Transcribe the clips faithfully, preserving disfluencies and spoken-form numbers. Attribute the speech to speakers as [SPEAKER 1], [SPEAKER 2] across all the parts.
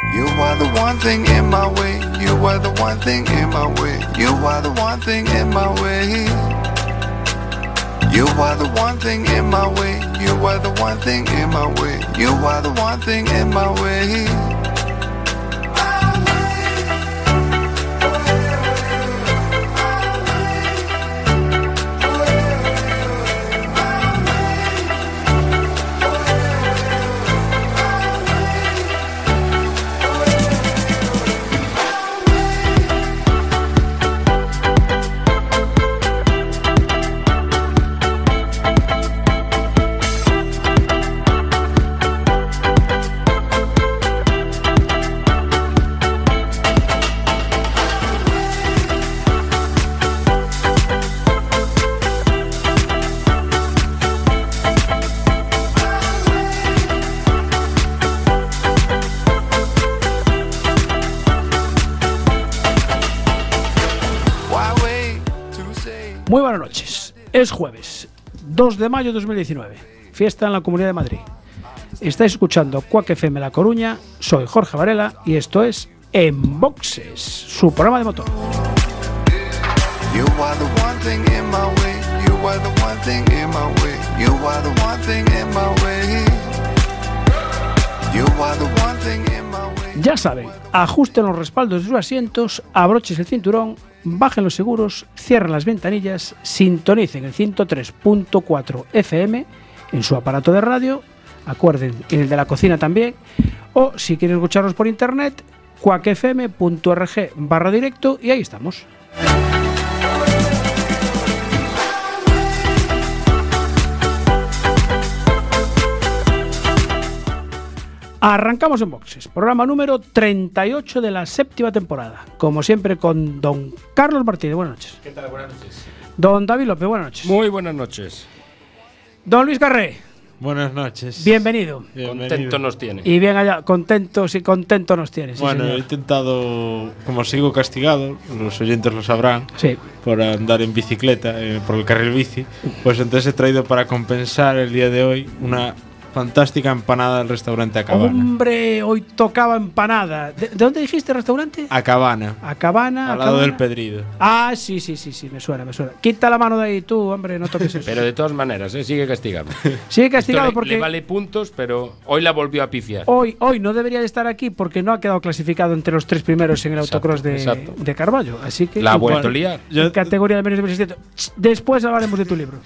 [SPEAKER 1] You are the one thing in my way. You are the one thing in my way. You are the one thing in my way. You are the one thing in my way. You are the one thing in my way. You are the one thing in my way.
[SPEAKER 2] Muy buenas noches. Es jueves, dos de mayo de dos mil diecinueve. Fiesta en la Comunidad de Madrid. Estáis escuchando Quack F M La Coruña. Soy Jorge Varela y esto es En Boxes, su programa de motor.
[SPEAKER 1] You are the one thing in my way. You are the one thing in my way. You are the one thing in my way. You are the one thing in my way.
[SPEAKER 2] Ya saben, ajusten los respaldos de sus asientos, abrochen el cinturón, bajen los seguros, cierren las ventanillas, sintonicen el ciento tres punto cuatro F M en su aparato de radio, acuerden, en el de la cocina también, o si quieren escucharnos por internet, quack f m punto org barra directo, y ahí estamos. Arrancamos En Boxes, programa número treinta y ocho de la séptima temporada. Como siempre con don Carlos Martínez, buenas noches.
[SPEAKER 3] ¿Qué tal? Buenas noches.
[SPEAKER 2] Don David López, buenas noches.
[SPEAKER 3] Muy buenas noches.
[SPEAKER 2] Don Luis Carré.
[SPEAKER 4] Buenas noches.
[SPEAKER 2] Bienvenido.
[SPEAKER 4] Bienvenido.
[SPEAKER 3] Contento nos tiene.
[SPEAKER 2] Y bien allá, contentos y contento nos tienes. Sí,
[SPEAKER 4] bueno,
[SPEAKER 2] señor.
[SPEAKER 4] he intentado, como sigo castigado, los oyentes lo sabrán,
[SPEAKER 2] Sí.
[SPEAKER 4] por andar en bicicleta, eh, por el carril bici, pues entonces he traído para compensar el día de hoy una fantástica empanada del restaurante Acabana.
[SPEAKER 2] Hombre, hoy tocaba empanada. ¿De, de dónde dijiste restaurante?
[SPEAKER 4] Acabana.
[SPEAKER 2] Acabana.
[SPEAKER 4] Al lado
[SPEAKER 2] Acabana.
[SPEAKER 4] del Pedrido.
[SPEAKER 2] Ah, sí, sí, sí, sí, me suena, me suena. Quita la mano de ahí tú, hombre, no toques eso.
[SPEAKER 3] Pero de todas maneras, ¿eh? Sigue castigado.
[SPEAKER 2] Sigue castigado
[SPEAKER 3] Esto le,
[SPEAKER 2] porque
[SPEAKER 3] le vale puntos, pero hoy la volvió a pifiar.
[SPEAKER 2] hoy, hoy no debería de estar aquí porque no ha quedado clasificado entre los tres primeros en el
[SPEAKER 3] Exacto,
[SPEAKER 2] autocross de,
[SPEAKER 3] exacto.
[SPEAKER 2] de Carballo. Así que
[SPEAKER 3] La ha
[SPEAKER 2] en
[SPEAKER 3] vuelto
[SPEAKER 2] cual-
[SPEAKER 3] a liar.
[SPEAKER 4] Yo-
[SPEAKER 2] en categoría de menos de mil seiscientos. Después hablaremos de tu libro.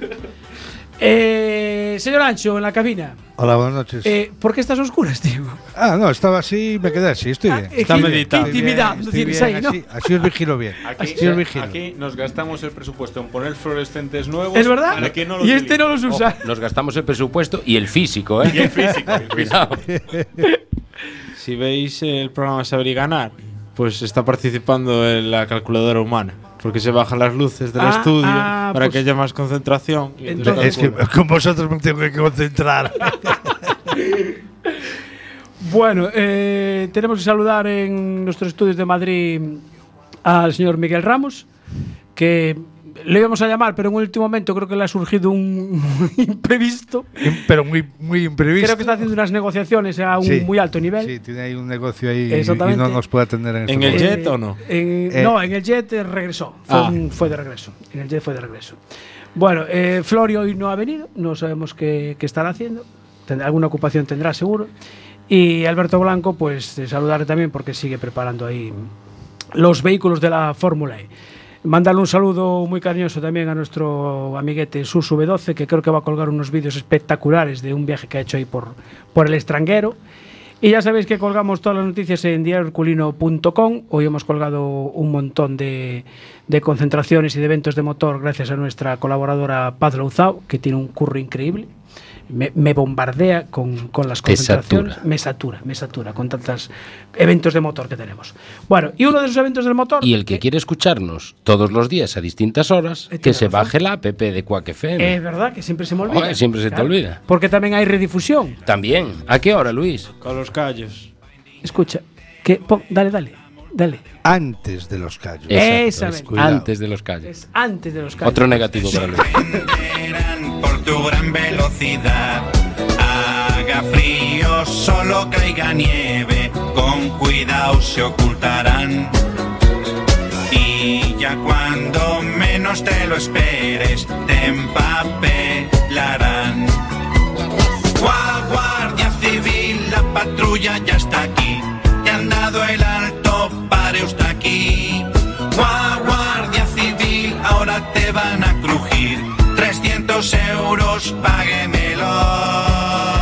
[SPEAKER 2] eh, señor Ancho, en la cabina.
[SPEAKER 5] Hola, buenas noches.
[SPEAKER 2] Eh, ¿Por qué estás a oscuras, tío?
[SPEAKER 5] ah, no, estaba así y me quedé así, estoy bien.
[SPEAKER 2] Ah,
[SPEAKER 4] Está
[SPEAKER 2] qué-
[SPEAKER 4] meditando.
[SPEAKER 2] qué
[SPEAKER 5] Estoy bien,
[SPEAKER 2] intimidad,
[SPEAKER 5] estoy
[SPEAKER 2] tienes
[SPEAKER 5] bien,
[SPEAKER 2] ahí, ¿no?
[SPEAKER 5] así, así os vigilo bien.
[SPEAKER 6] Aquí,
[SPEAKER 5] Así os vigilo.
[SPEAKER 6] aquí nos gastamos el presupuesto en poner fluorescentes nuevos.
[SPEAKER 2] ¿Es verdad?
[SPEAKER 6] Para que no los
[SPEAKER 2] y este no los usa.
[SPEAKER 3] Ojo, nos gastamos el presupuesto y el físico, ¿eh?
[SPEAKER 6] Y el físico. el físico.
[SPEAKER 3] Cuidado.
[SPEAKER 4] Si veis el programa Saber y Ganar, pues está participando en la calculadora humana, porque se bajan las luces del
[SPEAKER 2] Ah,
[SPEAKER 4] estudio
[SPEAKER 2] ah,
[SPEAKER 4] para
[SPEAKER 2] pues-
[SPEAKER 4] que haya más concentración. Y
[SPEAKER 2] Entonces-
[SPEAKER 5] Es que con vosotros me tengo que concentrar.
[SPEAKER 2] Bueno, eh, tenemos que saludar en nuestros estudios de Madrid al señor Miguel Ramos, que le íbamos a llamar, pero en un último momento creo que le ha surgido un imprevisto.
[SPEAKER 5] Pero muy, muy imprevisto.
[SPEAKER 2] Creo que está haciendo unas negociaciones a un
[SPEAKER 5] Sí.
[SPEAKER 2] muy alto nivel.
[SPEAKER 5] Sí, tiene ahí un negocio ahí y
[SPEAKER 2] Exactamente.
[SPEAKER 5] no nos puede atender en este
[SPEAKER 4] ¿En el
[SPEAKER 5] momento.
[SPEAKER 4] jet o no?
[SPEAKER 2] en-
[SPEAKER 5] Eh.
[SPEAKER 2] no, en el jet eh, regresó. Fue,
[SPEAKER 4] Ah.
[SPEAKER 2] un- fue de regreso. En el jet fue de regreso. Bueno, eh, Florio hoy no ha venido, no sabemos qué, qué estará haciendo. Tendrá, alguna ocupación tendrá seguro. Y Alberto Blanco, pues eh, saludarle también porque sigue preparando ahí los vehículos de la Fórmula E. Mandarle un saludo muy cariñoso también a nuestro amiguete Susu B doce, que creo que va a colgar unos vídeos espectaculares de un viaje que ha hecho ahí por, por el extranjero. Y ya sabéis que colgamos todas las noticias en diario herculino punto com. Hoy hemos colgado un montón de, de concentraciones y de eventos de motor gracias a nuestra colaboradora Paz Louzao, que tiene un curro increíble. Me, me bombardea con, con las
[SPEAKER 3] Te
[SPEAKER 2] concentraciones.
[SPEAKER 3] satura.
[SPEAKER 2] Me satura, me satura con tantos eventos de motor que tenemos. Bueno, y uno de esos eventos del motor...
[SPEAKER 3] Y el que
[SPEAKER 2] eh,
[SPEAKER 3] quiere escucharnos todos los días a distintas horas,
[SPEAKER 2] Eh,
[SPEAKER 3] que
[SPEAKER 2] tiene
[SPEAKER 3] se
[SPEAKER 2] razón.
[SPEAKER 3] baje la app de Quack F M.
[SPEAKER 2] Es verdad que siempre se me olvida.
[SPEAKER 3] Joder, siempre se te olvida.
[SPEAKER 2] Porque también hay redifusión.
[SPEAKER 3] También. ¿A qué hora, Luis?
[SPEAKER 4] Con los callos.
[SPEAKER 2] Escucha, que, pon- dale, dale, dale.
[SPEAKER 5] Antes de los callos.
[SPEAKER 3] Exacto,
[SPEAKER 2] Exactamente.
[SPEAKER 3] es
[SPEAKER 5] Cuidado.
[SPEAKER 3] antes de los calles.
[SPEAKER 2] Es antes de los cambios.
[SPEAKER 3] Otro negativo para Luis.
[SPEAKER 7] Por tu gran velocidad, haga frío pero solo caiga nieve, con cuidado se ocultarán. Y ya cuando menos te lo esperes, te empapelarán. Gua, Guardia Civil, la patrulla ya está aquí. Te han dado el alto, pare usted aquí. Gua, Guardia Civil, ahora te van a crujir. trescientos euros, páguemelos.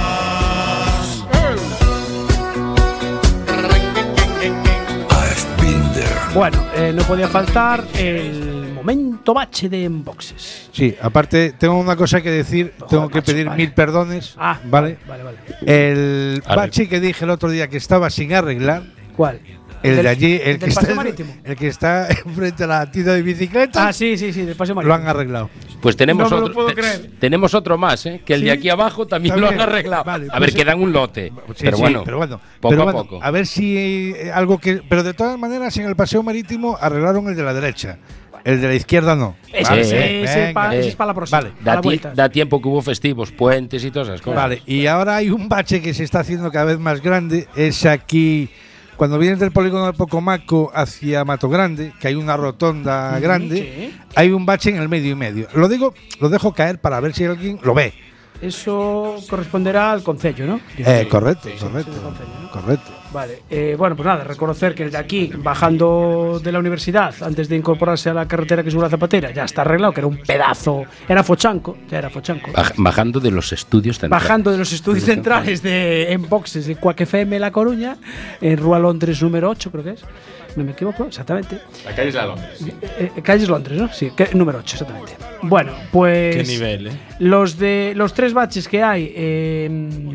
[SPEAKER 2] Bueno, eh, no podía faltar el momento bache de Unboxes.
[SPEAKER 5] Sí, aparte tengo una cosa que decir,
[SPEAKER 2] Ojo,
[SPEAKER 5] tengo que
[SPEAKER 2] macho,
[SPEAKER 5] pedir
[SPEAKER 2] vale.
[SPEAKER 5] mil perdones,
[SPEAKER 2] Ah,
[SPEAKER 5] ¿vale?
[SPEAKER 2] Vale, vale.
[SPEAKER 5] El
[SPEAKER 3] Arre-
[SPEAKER 5] bache que dije el otro día que estaba sin arreglar,
[SPEAKER 2] ¿Cuál?
[SPEAKER 5] el
[SPEAKER 2] del-
[SPEAKER 5] de allí, el,
[SPEAKER 2] del
[SPEAKER 5] que está,
[SPEAKER 2] paseo marítimo.
[SPEAKER 5] el que está enfrente a la tienda de bicicletas,
[SPEAKER 2] Ah, sí, sí, sí, del paseo
[SPEAKER 5] lo
[SPEAKER 2] marítimo.
[SPEAKER 5] han arreglado.
[SPEAKER 3] Pues tenemos
[SPEAKER 2] No me lo
[SPEAKER 3] otro.
[SPEAKER 2] puedo
[SPEAKER 3] te-
[SPEAKER 2] creer.
[SPEAKER 3] Tenemos otro más, ¿eh? Que el de
[SPEAKER 2] ¿Sí?
[SPEAKER 3] aquí abajo también,
[SPEAKER 5] También.
[SPEAKER 3] lo han arreglado.
[SPEAKER 5] Vale,
[SPEAKER 3] a
[SPEAKER 5] pues
[SPEAKER 3] ver, quedan un lote.
[SPEAKER 5] Sí,
[SPEAKER 3] pero,
[SPEAKER 5] sí,
[SPEAKER 3] bueno,
[SPEAKER 5] pero bueno,
[SPEAKER 3] poco
[SPEAKER 5] pero
[SPEAKER 3] a
[SPEAKER 5] bueno,
[SPEAKER 3] poco.
[SPEAKER 5] a ver si eh, algo que, pero de todas maneras en el paseo marítimo arreglaron el de la derecha, el de la izquierda no.
[SPEAKER 2] Ese,
[SPEAKER 3] Vale,
[SPEAKER 2] ese, ese
[SPEAKER 5] venga,
[SPEAKER 2] pa-
[SPEAKER 3] eh.
[SPEAKER 2] ese es para la próxima.
[SPEAKER 5] Vale.
[SPEAKER 2] a
[SPEAKER 3] Da,
[SPEAKER 2] la
[SPEAKER 3] ti-
[SPEAKER 2] vuelta.
[SPEAKER 3] da tiempo que hubo festivos, puentes y todas esas cosas.
[SPEAKER 5] Vale, y ahora hay un bache que se está haciendo cada vez más grande, es aquí cuando vienes del polígono de Pocomaco hacia Mato Grande, que hay una rotonda
[SPEAKER 2] Ujú,
[SPEAKER 5] grande,
[SPEAKER 2] sí.
[SPEAKER 5] hay un bache en el medio y medio. Lo digo, lo dejo caer para ver si alguien lo ve.
[SPEAKER 2] Eso corresponderá al concello, ¿no?
[SPEAKER 5] Eh, correcto,
[SPEAKER 2] sí,
[SPEAKER 5] correcto,
[SPEAKER 2] sí, concello, ¿no?
[SPEAKER 5] correcto.
[SPEAKER 2] Vale, eh, bueno, pues nada, reconocer que el de aquí, bajando de la universidad, antes de incorporarse a la carretera que sube la Zapatera, ya está arreglado, que era un pedazo, era fochanco, ya era fochanco.
[SPEAKER 3] Baj- bajando de los estudios centrales.
[SPEAKER 2] Bajando de los estudios centrales de Unboxes de Quack F M La Coruña, en Rúa Londres número ocho, creo que es. No me equivoco, exactamente.
[SPEAKER 6] La calle es la Londres.
[SPEAKER 2] Eh, eh, calles Londres, ¿no? Sí, que- número ocho, exactamente. Bueno, pues.
[SPEAKER 4] Qué nivel, ¿eh?
[SPEAKER 2] Los de los tres baches que hay eh,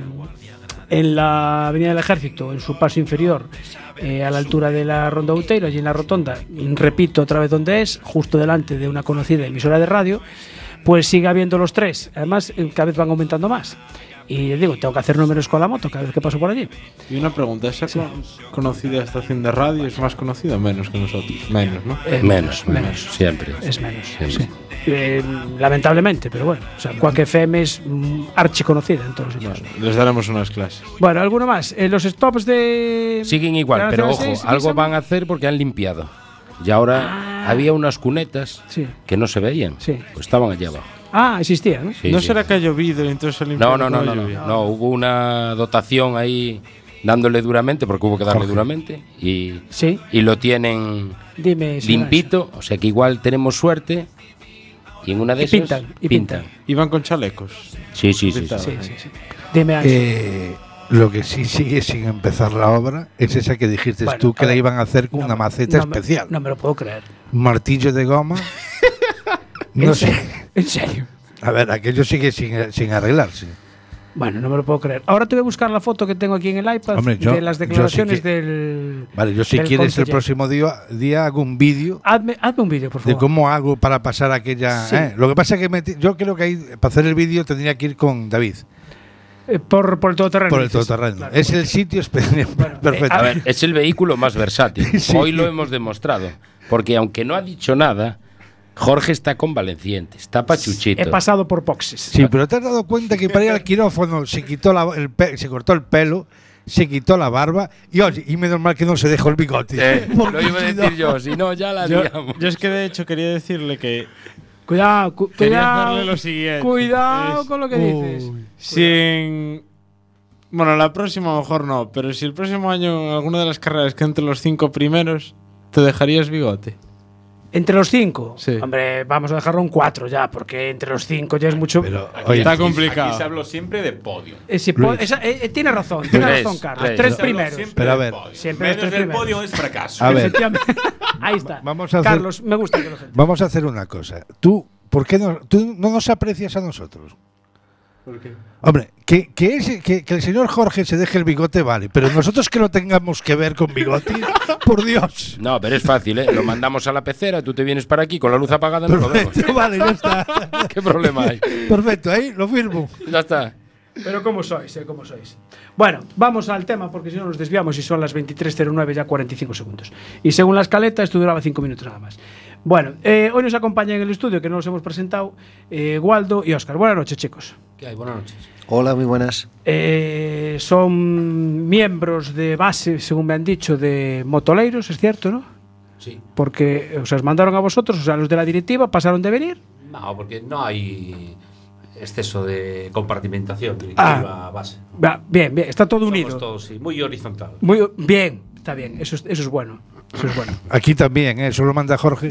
[SPEAKER 2] en la Avenida del Ejército, en su paso inferior, eh, a la altura de la Ronda Outeiro, allí en la rotonda, repito otra vez dónde es, justo delante de una conocida emisora de radio, pues sigue habiendo los tres. Además, eh, cada vez van aumentando más. Y les digo, tengo que hacer números con la moto cada vez que paso por allí.
[SPEAKER 4] Y una pregunta, ¿esa con- conocida estación de radio es más conocida o menos que nosotros? Menos, ¿no?
[SPEAKER 2] Eh,
[SPEAKER 3] Menos, menos,
[SPEAKER 2] menos.
[SPEAKER 3] siempre.
[SPEAKER 2] Es menos,
[SPEAKER 3] Siempre.
[SPEAKER 2] sí. Eh, lamentablemente, pero bueno. O sea, Quack F M es mm, archiconocida en todos los sitios.
[SPEAKER 4] Bueno, les daremos unas clases.
[SPEAKER 2] Bueno, ¿alguno más? Eh, los stops de.
[SPEAKER 3] Siguen igual,
[SPEAKER 2] de la
[SPEAKER 3] pero
[SPEAKER 2] Nacional
[SPEAKER 3] ojo,
[SPEAKER 2] seis,
[SPEAKER 3] algo
[SPEAKER 2] ¿sí?
[SPEAKER 3] van a hacer porque han limpiado. Y ahora
[SPEAKER 2] Ah.
[SPEAKER 3] había unas cunetas
[SPEAKER 2] Sí.
[SPEAKER 3] que no se veían.
[SPEAKER 2] Sí.
[SPEAKER 3] Pues estaban allí abajo.
[SPEAKER 2] Ah, existía, ¿no?
[SPEAKER 3] Sí,
[SPEAKER 4] ¿No
[SPEAKER 3] sí.
[SPEAKER 4] será que ha llovido y entonces se
[SPEAKER 3] No,
[SPEAKER 4] limpiaron
[SPEAKER 3] no, no,
[SPEAKER 4] con
[SPEAKER 3] no,
[SPEAKER 4] la
[SPEAKER 3] no,
[SPEAKER 4] lluvia?
[SPEAKER 3] no. Hubo una dotación ahí dándole duramente, porque hubo que darle
[SPEAKER 5] Jorge.
[SPEAKER 3] duramente. Y,
[SPEAKER 2] Sí.
[SPEAKER 3] y lo tienen
[SPEAKER 2] Dime. señor
[SPEAKER 3] limpito, o sea que igual tenemos suerte. Y en una de
[SPEAKER 2] Y
[SPEAKER 3] esas
[SPEAKER 2] pintan, y pintan.
[SPEAKER 4] Iban con chalecos.
[SPEAKER 3] Sí, sí, sí.
[SPEAKER 4] Pintan.
[SPEAKER 3] sí.
[SPEAKER 2] Ángel. Sí, sí, sí. Dime, Ángel.
[SPEAKER 5] Eh, lo que sí sigue sin empezar la obra es esa que dijiste
[SPEAKER 2] Bueno,
[SPEAKER 5] tú que
[SPEAKER 2] a
[SPEAKER 5] la
[SPEAKER 2] ver,
[SPEAKER 5] iban a hacer con
[SPEAKER 2] No
[SPEAKER 5] una
[SPEAKER 2] me-
[SPEAKER 5] maceta
[SPEAKER 2] no me-
[SPEAKER 5] especial.
[SPEAKER 2] No me lo puedo creer.
[SPEAKER 5] Un martillo de goma.
[SPEAKER 2] ¿En
[SPEAKER 5] No
[SPEAKER 2] serio?
[SPEAKER 5] sé.
[SPEAKER 2] ¿En serio?
[SPEAKER 5] A ver, aquello sigue sin, sin arreglarse.
[SPEAKER 2] Bueno, no me lo puedo creer. Ahora te voy a buscar la foto que tengo aquí en el iPad
[SPEAKER 5] Hombre, yo-
[SPEAKER 2] de las
[SPEAKER 5] yo sí
[SPEAKER 2] declaraciones
[SPEAKER 5] que-
[SPEAKER 2] del.
[SPEAKER 5] Vale, yo si
[SPEAKER 2] del
[SPEAKER 5] quieres el
[SPEAKER 2] conseller.
[SPEAKER 5] próximo día, día hago un vídeo
[SPEAKER 2] Hazme, hazme un vídeo, por
[SPEAKER 5] de
[SPEAKER 2] favor.
[SPEAKER 5] cómo hago para pasar aquella.
[SPEAKER 2] Sí.
[SPEAKER 5] ¿eh? Lo que pasa es que me ti- yo creo que ahí, para hacer el vídeo tendría que ir con David
[SPEAKER 2] Eh, por, por el todoterreno.
[SPEAKER 5] por el
[SPEAKER 2] dices.
[SPEAKER 5] todoterreno.
[SPEAKER 2] Claro.
[SPEAKER 5] Es el sitio espe-
[SPEAKER 2] Bueno,
[SPEAKER 5] perfecto.
[SPEAKER 2] eh,
[SPEAKER 3] A ver, es el vehículo más versátil.
[SPEAKER 5] Sí.
[SPEAKER 3] Hoy lo hemos demostrado. Porque aunque no ha dicho nada, Jorge está convaleciente, está pachuchito.
[SPEAKER 2] He pasado por boxes.
[SPEAKER 5] Sí, pero te has dado cuenta que para ir al quirófano se quitó la- el pe- se cortó el pelo, se quitó la barba y oye, y menos mal que no se dejó el bigote.
[SPEAKER 3] Eh,
[SPEAKER 5] Porque
[SPEAKER 3] lo iba a
[SPEAKER 5] si
[SPEAKER 3] decir
[SPEAKER 5] no-
[SPEAKER 3] yo, si no ya la
[SPEAKER 4] Yo,
[SPEAKER 3] liamos.
[SPEAKER 4] yo es que de hecho quería decirle que
[SPEAKER 2] Cuidado, cu-
[SPEAKER 4] quería
[SPEAKER 2] cuidado.
[SPEAKER 4] hacerle lo siguiente.
[SPEAKER 2] Cuidado
[SPEAKER 4] Es-
[SPEAKER 2] con lo que
[SPEAKER 5] Uy.
[SPEAKER 2] dices.
[SPEAKER 4] Si en- Bueno, la próxima a lo mejor no, pero si el próximo año en alguna de las carreras que entre los cinco primeros, ¿te dejarías bigote?
[SPEAKER 2] Entre los cinco.
[SPEAKER 4] Sí.
[SPEAKER 2] Hombre, vamos a dejarlo en cuatro ya, porque entre los cinco ya es mucho.
[SPEAKER 5] Pero,
[SPEAKER 6] Aquí,
[SPEAKER 5] oye,
[SPEAKER 4] está
[SPEAKER 6] aquí-
[SPEAKER 4] complicado.
[SPEAKER 6] Aquí se habló siempre de podio.
[SPEAKER 2] Eh, si po-
[SPEAKER 5] Luis.
[SPEAKER 2] esa- eh, eh, tiene razón, tiene
[SPEAKER 3] Luis,
[SPEAKER 2] razón, Carlos.
[SPEAKER 3] Luis.
[SPEAKER 2] Tres
[SPEAKER 6] Se habló
[SPEAKER 2] primeros.
[SPEAKER 6] siempre
[SPEAKER 5] Pero a
[SPEAKER 6] del
[SPEAKER 5] ver.
[SPEAKER 6] podio.
[SPEAKER 2] Siempre los
[SPEAKER 6] Menos
[SPEAKER 2] tres
[SPEAKER 6] del
[SPEAKER 2] primeros.
[SPEAKER 6] podio es fracaso.
[SPEAKER 5] A ver.
[SPEAKER 2] Efectivamente. Ahí está.
[SPEAKER 5] Vamos a hacer-
[SPEAKER 2] Carlos, me gusta que lo gente.
[SPEAKER 5] vamos a hacer una cosa. Tú, ¿por qué no, tú no nos aprecias a nosotros?
[SPEAKER 4] ¿Por qué?
[SPEAKER 5] Hombre, que, que, ese- que, que el señor Jorge se deje el bigote, vale, pero nosotros que lo tengamos que ver con bigote, por Dios.
[SPEAKER 3] No, pero es fácil, ¿eh? Lo mandamos a la pecera, tú te vienes para aquí con la luz apagada, no lo vemos.
[SPEAKER 5] Perfecto, vale, ya está.
[SPEAKER 3] ¿Qué problema hay?
[SPEAKER 5] Perfecto, ahí lo firmo.
[SPEAKER 3] Ya está.
[SPEAKER 2] Pero ¿cómo sois? Eh? ¿Cómo sois? Bueno, vamos al tema porque si no nos desviamos y son las veintitrés cero nueve ya cuarenta y cinco segundos. Y según la escaleta esto duraba cinco minutos nada más. Bueno, eh, hoy nos acompañan en el estudio, que no nos hemos presentado, eh, Waldo y Óscar. Buenas noches, chicos.
[SPEAKER 8] ¿Qué hay? Buenas noches. Hola, muy buenas.
[SPEAKER 2] Eh, son miembros de base, según me han dicho, de Motoleiros, es cierto, ¿no?
[SPEAKER 9] Sí.
[SPEAKER 2] Porque o sea, os mandaron a vosotros, o sea, los de la directiva pasaron de venir.
[SPEAKER 9] No, porque no hay exceso de compartimentación directiva
[SPEAKER 2] Ah,
[SPEAKER 9] base.
[SPEAKER 2] Va, bien, bien, está todo
[SPEAKER 9] Somos
[SPEAKER 2] unido.
[SPEAKER 9] todos, sí, muy horizontal.
[SPEAKER 2] Muy bien, está bien, eso es, eso es bueno. Eso es bueno.
[SPEAKER 5] Aquí también, ¿eh? Solo manda Jorge.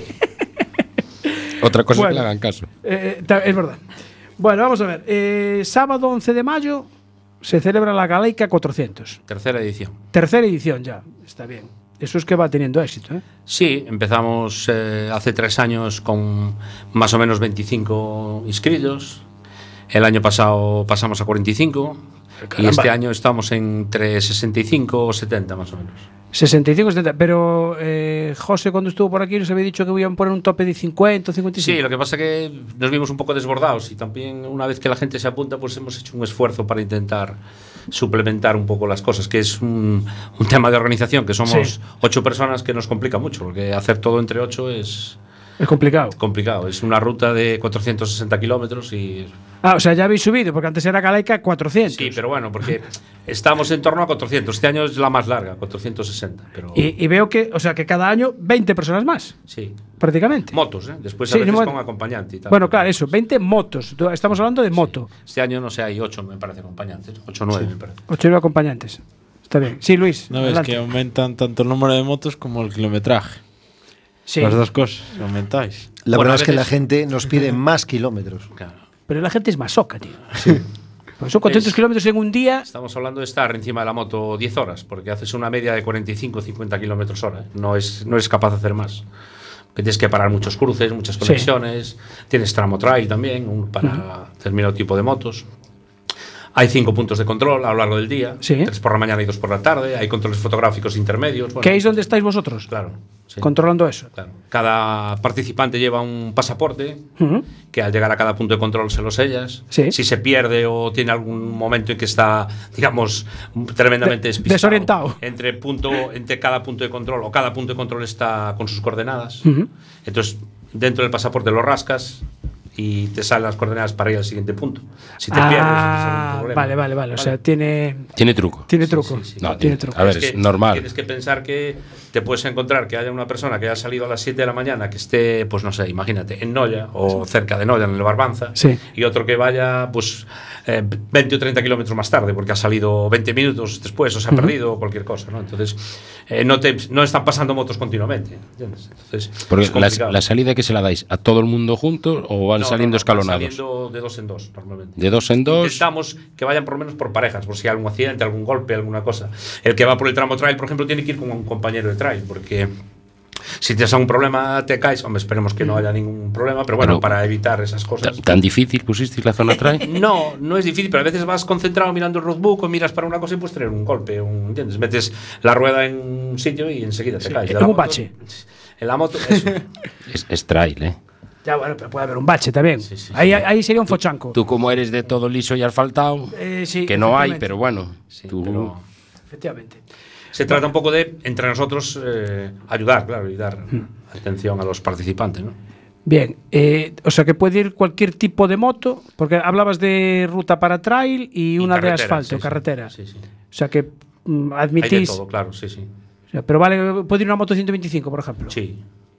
[SPEAKER 3] Otra cosa
[SPEAKER 2] Bueno.
[SPEAKER 3] que le hagan caso.
[SPEAKER 2] Eh, ta- es verdad. Bueno, vamos a ver. Eh, sábado once de mayo se celebra la Galeica cuatrocientos.
[SPEAKER 9] Tercera edición.
[SPEAKER 2] Tercera edición ya. Está bien. Eso es que va teniendo éxito, ¿eh?
[SPEAKER 9] Sí, empezamos eh, hace tres años con más o menos veinticinco inscritos. El año pasado pasamos a cuarenta y cinco. Y
[SPEAKER 2] Caramba.
[SPEAKER 9] este año estamos entre sesenta y cinco o setenta más o menos.
[SPEAKER 2] sesenta y cinco, setenta. Pero eh, José, cuando estuvo por aquí, nos había dicho que iban a poner un tope de cincuenta o cincuenta y cinco.
[SPEAKER 9] Sí, lo que pasa es que nos vimos un poco desbordados y también una vez que la gente se apunta, pues hemos hecho un esfuerzo para intentar suplementar un poco las cosas, que es un, un tema de organización, que somos
[SPEAKER 2] Sí.
[SPEAKER 9] ocho personas que nos complica mucho, porque hacer todo entre ocho es
[SPEAKER 2] Es complicado.
[SPEAKER 9] complicado. Es una ruta de cuatrocientos sesenta kilómetros y...
[SPEAKER 2] Ah, o sea, ya habéis subido, porque antes era Galeica cuatrocientos.
[SPEAKER 9] Sí, pero bueno, porque estamos en torno a cuatrocientos. Este año es la más larga, cuatrocientos sesenta. Pero
[SPEAKER 2] Y, y veo que, o sea, que cada año veinte personas más,
[SPEAKER 9] sí.
[SPEAKER 2] prácticamente.
[SPEAKER 9] Motos, ¿eh? Después
[SPEAKER 2] Sí,
[SPEAKER 9] a veces
[SPEAKER 2] no,
[SPEAKER 9] con acompañante y tal.
[SPEAKER 2] Bueno, claro, eso, veinte motos. Tú- Estamos hablando de moto.
[SPEAKER 9] Este año, no sé, hay ocho, me parece, acompañantes. Ocho o nueve, me parece.
[SPEAKER 2] Ocho nueve acompañantes. Está bien. Sí, Luis.
[SPEAKER 4] No ves
[SPEAKER 2] adelante.
[SPEAKER 4] que aumentan tanto el número de motos como el kilometraje.
[SPEAKER 2] Sí.
[SPEAKER 4] Las dos cosas, aumentáis.
[SPEAKER 8] La
[SPEAKER 9] Bueno,
[SPEAKER 8] verdad
[SPEAKER 9] a
[SPEAKER 8] es que la
[SPEAKER 9] veces-
[SPEAKER 8] gente nos pide más kilómetros.
[SPEAKER 9] Claro.
[SPEAKER 2] Pero la gente es masoca, tío. Pues son cuatrocientos
[SPEAKER 9] Es-
[SPEAKER 2] kilómetros en un día.
[SPEAKER 9] Estamos hablando de estar encima de la moto diez horas, porque haces una media de cuarenta y cinco o cincuenta kilómetros hora. ¿eh? No es, no es capaz de hacer más. Que tienes que parar muchos cruces, muchas conexiones. Tienes tramo trail también, un para determinado tipo de motos. Hay cinco puntos de control a lo largo del día.
[SPEAKER 2] Sí.
[SPEAKER 9] Tres por la mañana y dos por la tarde. Hay controles fotográficos intermedios. Bueno,
[SPEAKER 2] ¿Qué es donde estáis vosotros?
[SPEAKER 9] Claro. sí.
[SPEAKER 2] Controlando eso.
[SPEAKER 9] Claro. Cada participante lleva un pasaporte
[SPEAKER 2] Ujú.
[SPEAKER 9] que al llegar a cada punto de control se lo sellas.
[SPEAKER 2] Sí.
[SPEAKER 9] Si se pierde o tiene algún momento en que está, digamos, tremendamente
[SPEAKER 2] De-
[SPEAKER 9] despistado,
[SPEAKER 2] desorientado.
[SPEAKER 9] entre punto, entre cada punto de control o cada punto de control está con sus coordenadas.
[SPEAKER 2] Ujú.
[SPEAKER 9] Entonces, dentro del pasaporte lo rascas y te salen las coordenadas para ir al siguiente punto. Si te pierdes, ese es
[SPEAKER 2] Ah,
[SPEAKER 9] algún problema.
[SPEAKER 2] vale, vale, vale. O sea, tiene,
[SPEAKER 3] Tiene truco.
[SPEAKER 2] tiene truco.
[SPEAKER 9] sí, sí.
[SPEAKER 3] No,
[SPEAKER 2] tiene
[SPEAKER 3] tiene-
[SPEAKER 2] truco.
[SPEAKER 3] a ver,
[SPEAKER 9] Es
[SPEAKER 3] es
[SPEAKER 9] que
[SPEAKER 3] normal.
[SPEAKER 9] Tienes que pensar que te puedes encontrar que haya una persona que haya salido a las siete de la mañana, que esté, pues no sé, imagínate, en Noya o cerca de Noya, en el Barbanza,
[SPEAKER 2] Sí.
[SPEAKER 9] y otro que vaya, pues, eh, veinte o treinta kilómetros más tarde, porque ha salido veinte minutos después o se ha perdido o cualquier cosa, ¿no? Entonces, eh, no, te, no están pasando motos continuamente, ¿entiendes? Entonces,
[SPEAKER 3] Porque
[SPEAKER 9] es
[SPEAKER 3] la,
[SPEAKER 9] complicado.
[SPEAKER 3] la salida que se la dais a todo el mundo juntos o van
[SPEAKER 9] No,
[SPEAKER 3] saliendo
[SPEAKER 9] no, no,
[SPEAKER 3] escalonados.
[SPEAKER 9] Van saliendo de dos en dos, normalmente.
[SPEAKER 3] De dos en dos.
[SPEAKER 9] Intentamos que vayan por lo menos por parejas, por si hay algún accidente, algún golpe, alguna cosa. El que va por el tramo trail, por ejemplo, tiene que ir con un compañero de trail, porque si tienes algún problema, te caes. Hombre, esperemos que no haya ningún problema, pero bueno,
[SPEAKER 3] Pero-
[SPEAKER 9] para evitar esas cosas.
[SPEAKER 3] Ta- ¿Tan difícil pusisteis la zona trail?
[SPEAKER 9] No, no es difícil, pero a veces vas concentrado mirando el roadbook o miras para una cosa y puedes tener un golpe, un, ¿entiendes? Metes la rueda en un sitio y enseguida te caes. De
[SPEAKER 2] en
[SPEAKER 9] la
[SPEAKER 2] un
[SPEAKER 9] moto-
[SPEAKER 2] bache.
[SPEAKER 9] En la moto, eso.
[SPEAKER 3] es, es trail, ¿eh?
[SPEAKER 2] Ya, bueno, pero puede haber un bache también.
[SPEAKER 9] Sí, sí,
[SPEAKER 2] ahí,
[SPEAKER 9] sí.
[SPEAKER 2] ahí sería un fochanco.
[SPEAKER 3] Tú como eres de todo liso y asfaltado,
[SPEAKER 2] Eh, sí,
[SPEAKER 3] que no hay,
[SPEAKER 2] efectivamente.
[SPEAKER 3] pero bueno.
[SPEAKER 9] Sí,
[SPEAKER 3] tú-
[SPEAKER 9] pero
[SPEAKER 2] Efectivamente.
[SPEAKER 9] se trata un poco de, entre nosotros, eh, ayudar, claro, y dar atención a los participantes, ¿no?
[SPEAKER 2] Bien, eh, o sea que puede ir cualquier tipo de moto, porque hablabas de ruta para trail y,
[SPEAKER 9] Y
[SPEAKER 2] una de
[SPEAKER 9] carretera,
[SPEAKER 2] asfalto,
[SPEAKER 9] sí, sí.
[SPEAKER 2] carretera.
[SPEAKER 9] Sí, sí.
[SPEAKER 2] O sea que mm,
[SPEAKER 9] Hay de
[SPEAKER 2] admitís.
[SPEAKER 9] todo, claro, sí, sí.
[SPEAKER 2] O sea, pero vale, puede ir una moto ciento veinticinco, por ejemplo.
[SPEAKER 9] Sí.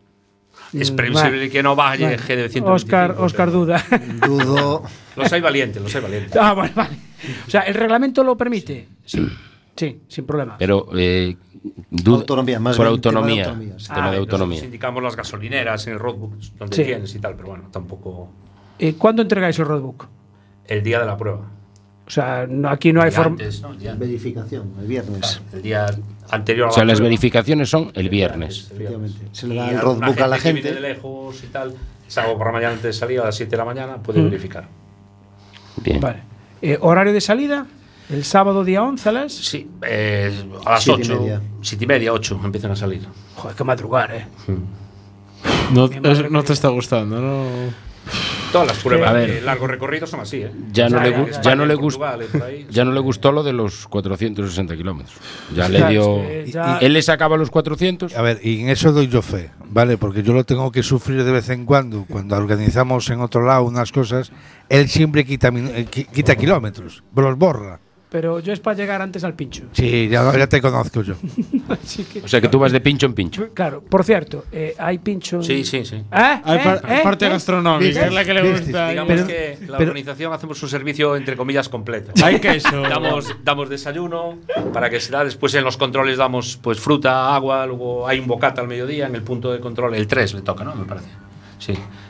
[SPEAKER 9] Es
[SPEAKER 2] Mm,
[SPEAKER 9] previsible
[SPEAKER 2] vale.
[SPEAKER 9] que no vaya
[SPEAKER 2] Vale.
[SPEAKER 9] G de ciento veinticinco.
[SPEAKER 2] Oscar, Oscar
[SPEAKER 9] pero-
[SPEAKER 2] duda.
[SPEAKER 8] Dudo.
[SPEAKER 9] Los hay valientes, los hay valientes.
[SPEAKER 2] Ah, vale, vale. O sea, ¿el reglamento lo permite? Sí. Sí, sin problema.
[SPEAKER 3] Pero eh, duda-
[SPEAKER 8] Autonomía, más
[SPEAKER 3] por
[SPEAKER 8] bien tema de
[SPEAKER 3] autonomía.
[SPEAKER 8] autonomía, sí.
[SPEAKER 3] Tema de
[SPEAKER 9] Ah, nosotros
[SPEAKER 3] autonomía.
[SPEAKER 9] indicamos las gasolineras en el roadbook donde
[SPEAKER 2] Sí.
[SPEAKER 9] tienes y tal, pero bueno, tampoco
[SPEAKER 2] Eh, ¿Cuándo entregáis el roadbook?
[SPEAKER 9] el día de la prueba.
[SPEAKER 2] O sea, no, aquí no hay
[SPEAKER 9] El día
[SPEAKER 2] forma.
[SPEAKER 9] antes, ¿no? El día,
[SPEAKER 8] Verificación, el viernes.
[SPEAKER 9] el día anterior a
[SPEAKER 3] O
[SPEAKER 9] la
[SPEAKER 3] sea, las
[SPEAKER 9] prueba.
[SPEAKER 3] verificaciones son el viernes.
[SPEAKER 9] El viernes.
[SPEAKER 8] Efectivamente. Se le
[SPEAKER 9] Y
[SPEAKER 8] da el
[SPEAKER 9] a
[SPEAKER 8] roadbook a la
[SPEAKER 9] que
[SPEAKER 8] gente.
[SPEAKER 9] viene de lejos y tal, sábado por la mañana antes de salir a las siete de la mañana, puede
[SPEAKER 2] Mm.
[SPEAKER 9] verificar.
[SPEAKER 3] Bien.
[SPEAKER 2] Vale. Eh, ¿Horario de salida? El sábado día once a las.
[SPEAKER 9] Sí, eh, a las
[SPEAKER 8] Siete y
[SPEAKER 9] ocho,
[SPEAKER 8] media.
[SPEAKER 9] siete y media, ocho empiezan a salir.
[SPEAKER 2] Joder, qué madrugar, eh.
[SPEAKER 4] No,
[SPEAKER 2] Mi madre
[SPEAKER 4] es- no
[SPEAKER 2] mía.
[SPEAKER 4] te está gustando, ¿no?
[SPEAKER 9] Todas las pruebas
[SPEAKER 3] A ver.
[SPEAKER 9] de largo recorrido son así, ¿eh?
[SPEAKER 3] Ya no,
[SPEAKER 2] Ya,
[SPEAKER 3] le,
[SPEAKER 2] ya,
[SPEAKER 3] gu-
[SPEAKER 2] ya.
[SPEAKER 3] ya
[SPEAKER 9] España,
[SPEAKER 3] no le
[SPEAKER 9] Portugal,
[SPEAKER 3] gustó
[SPEAKER 9] y por ahí.
[SPEAKER 3] ya no le gustó lo de los cuatrocientos sesenta kilómetros. Ya le
[SPEAKER 2] Claro,
[SPEAKER 3] dio.
[SPEAKER 2] es que ya-
[SPEAKER 3] Él le sacaba los cuatrocientos.
[SPEAKER 5] A ver, y en eso doy yo fe, ¿vale? Porque yo lo tengo que sufrir de vez en cuando, cuando organizamos en otro lado unas cosas, él siempre quita, min- eh, qui- quita kilómetros, los borra.
[SPEAKER 2] Pero yo es para llegar antes al pincho.
[SPEAKER 5] Sí, ya, ya te conozco yo.
[SPEAKER 2] Así que,
[SPEAKER 3] O sea que tú vas de pincho en pincho.
[SPEAKER 2] claro, por cierto, eh, hay pincho.
[SPEAKER 9] Sí, sí, sí.
[SPEAKER 2] ¿Eh?
[SPEAKER 4] Hay
[SPEAKER 2] ¿Eh?
[SPEAKER 4] par-
[SPEAKER 2] ¿Eh?
[SPEAKER 4] parte
[SPEAKER 2] ¿Eh?
[SPEAKER 4] gastronómica,
[SPEAKER 5] ¿Viste?
[SPEAKER 4] es la que le
[SPEAKER 5] ¿Viste?
[SPEAKER 4] gusta.
[SPEAKER 9] Digamos
[SPEAKER 5] Pero-
[SPEAKER 9] que la
[SPEAKER 5] pero-
[SPEAKER 9] organización hacemos un servicio entre comillas completo.
[SPEAKER 4] Hay queso.
[SPEAKER 9] Damos, damos desayuno para que se da. Después en los controles damos pues fruta, agua. Luego hay un bocata al mediodía en el punto de control. El tres le toca, ¿no? Me parece. Sí.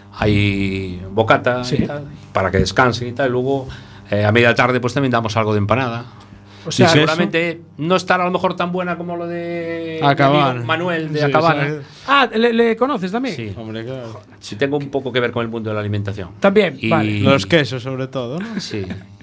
[SPEAKER 9] Hay bocata
[SPEAKER 2] Sí.
[SPEAKER 9] y tal, para que descanse y tal. Luego eh, a media tarde pues también damos algo de empanada.
[SPEAKER 2] O sea,
[SPEAKER 9] Y seguramente no estará a lo mejor tan buena como lo de mi
[SPEAKER 4] Acabana.
[SPEAKER 9] amigo Manuel de
[SPEAKER 4] Sí,
[SPEAKER 9] Acabana.
[SPEAKER 4] sí.
[SPEAKER 2] Ah, ¿le, le conoces también?
[SPEAKER 9] Sí.
[SPEAKER 4] Hombre, claro.
[SPEAKER 9] Sí, tengo un poco que ver con el mundo de la alimentación.
[SPEAKER 2] También,
[SPEAKER 9] Y-
[SPEAKER 2] vale.
[SPEAKER 4] Los quesos, sobre todo, ¿no?
[SPEAKER 9] Sí.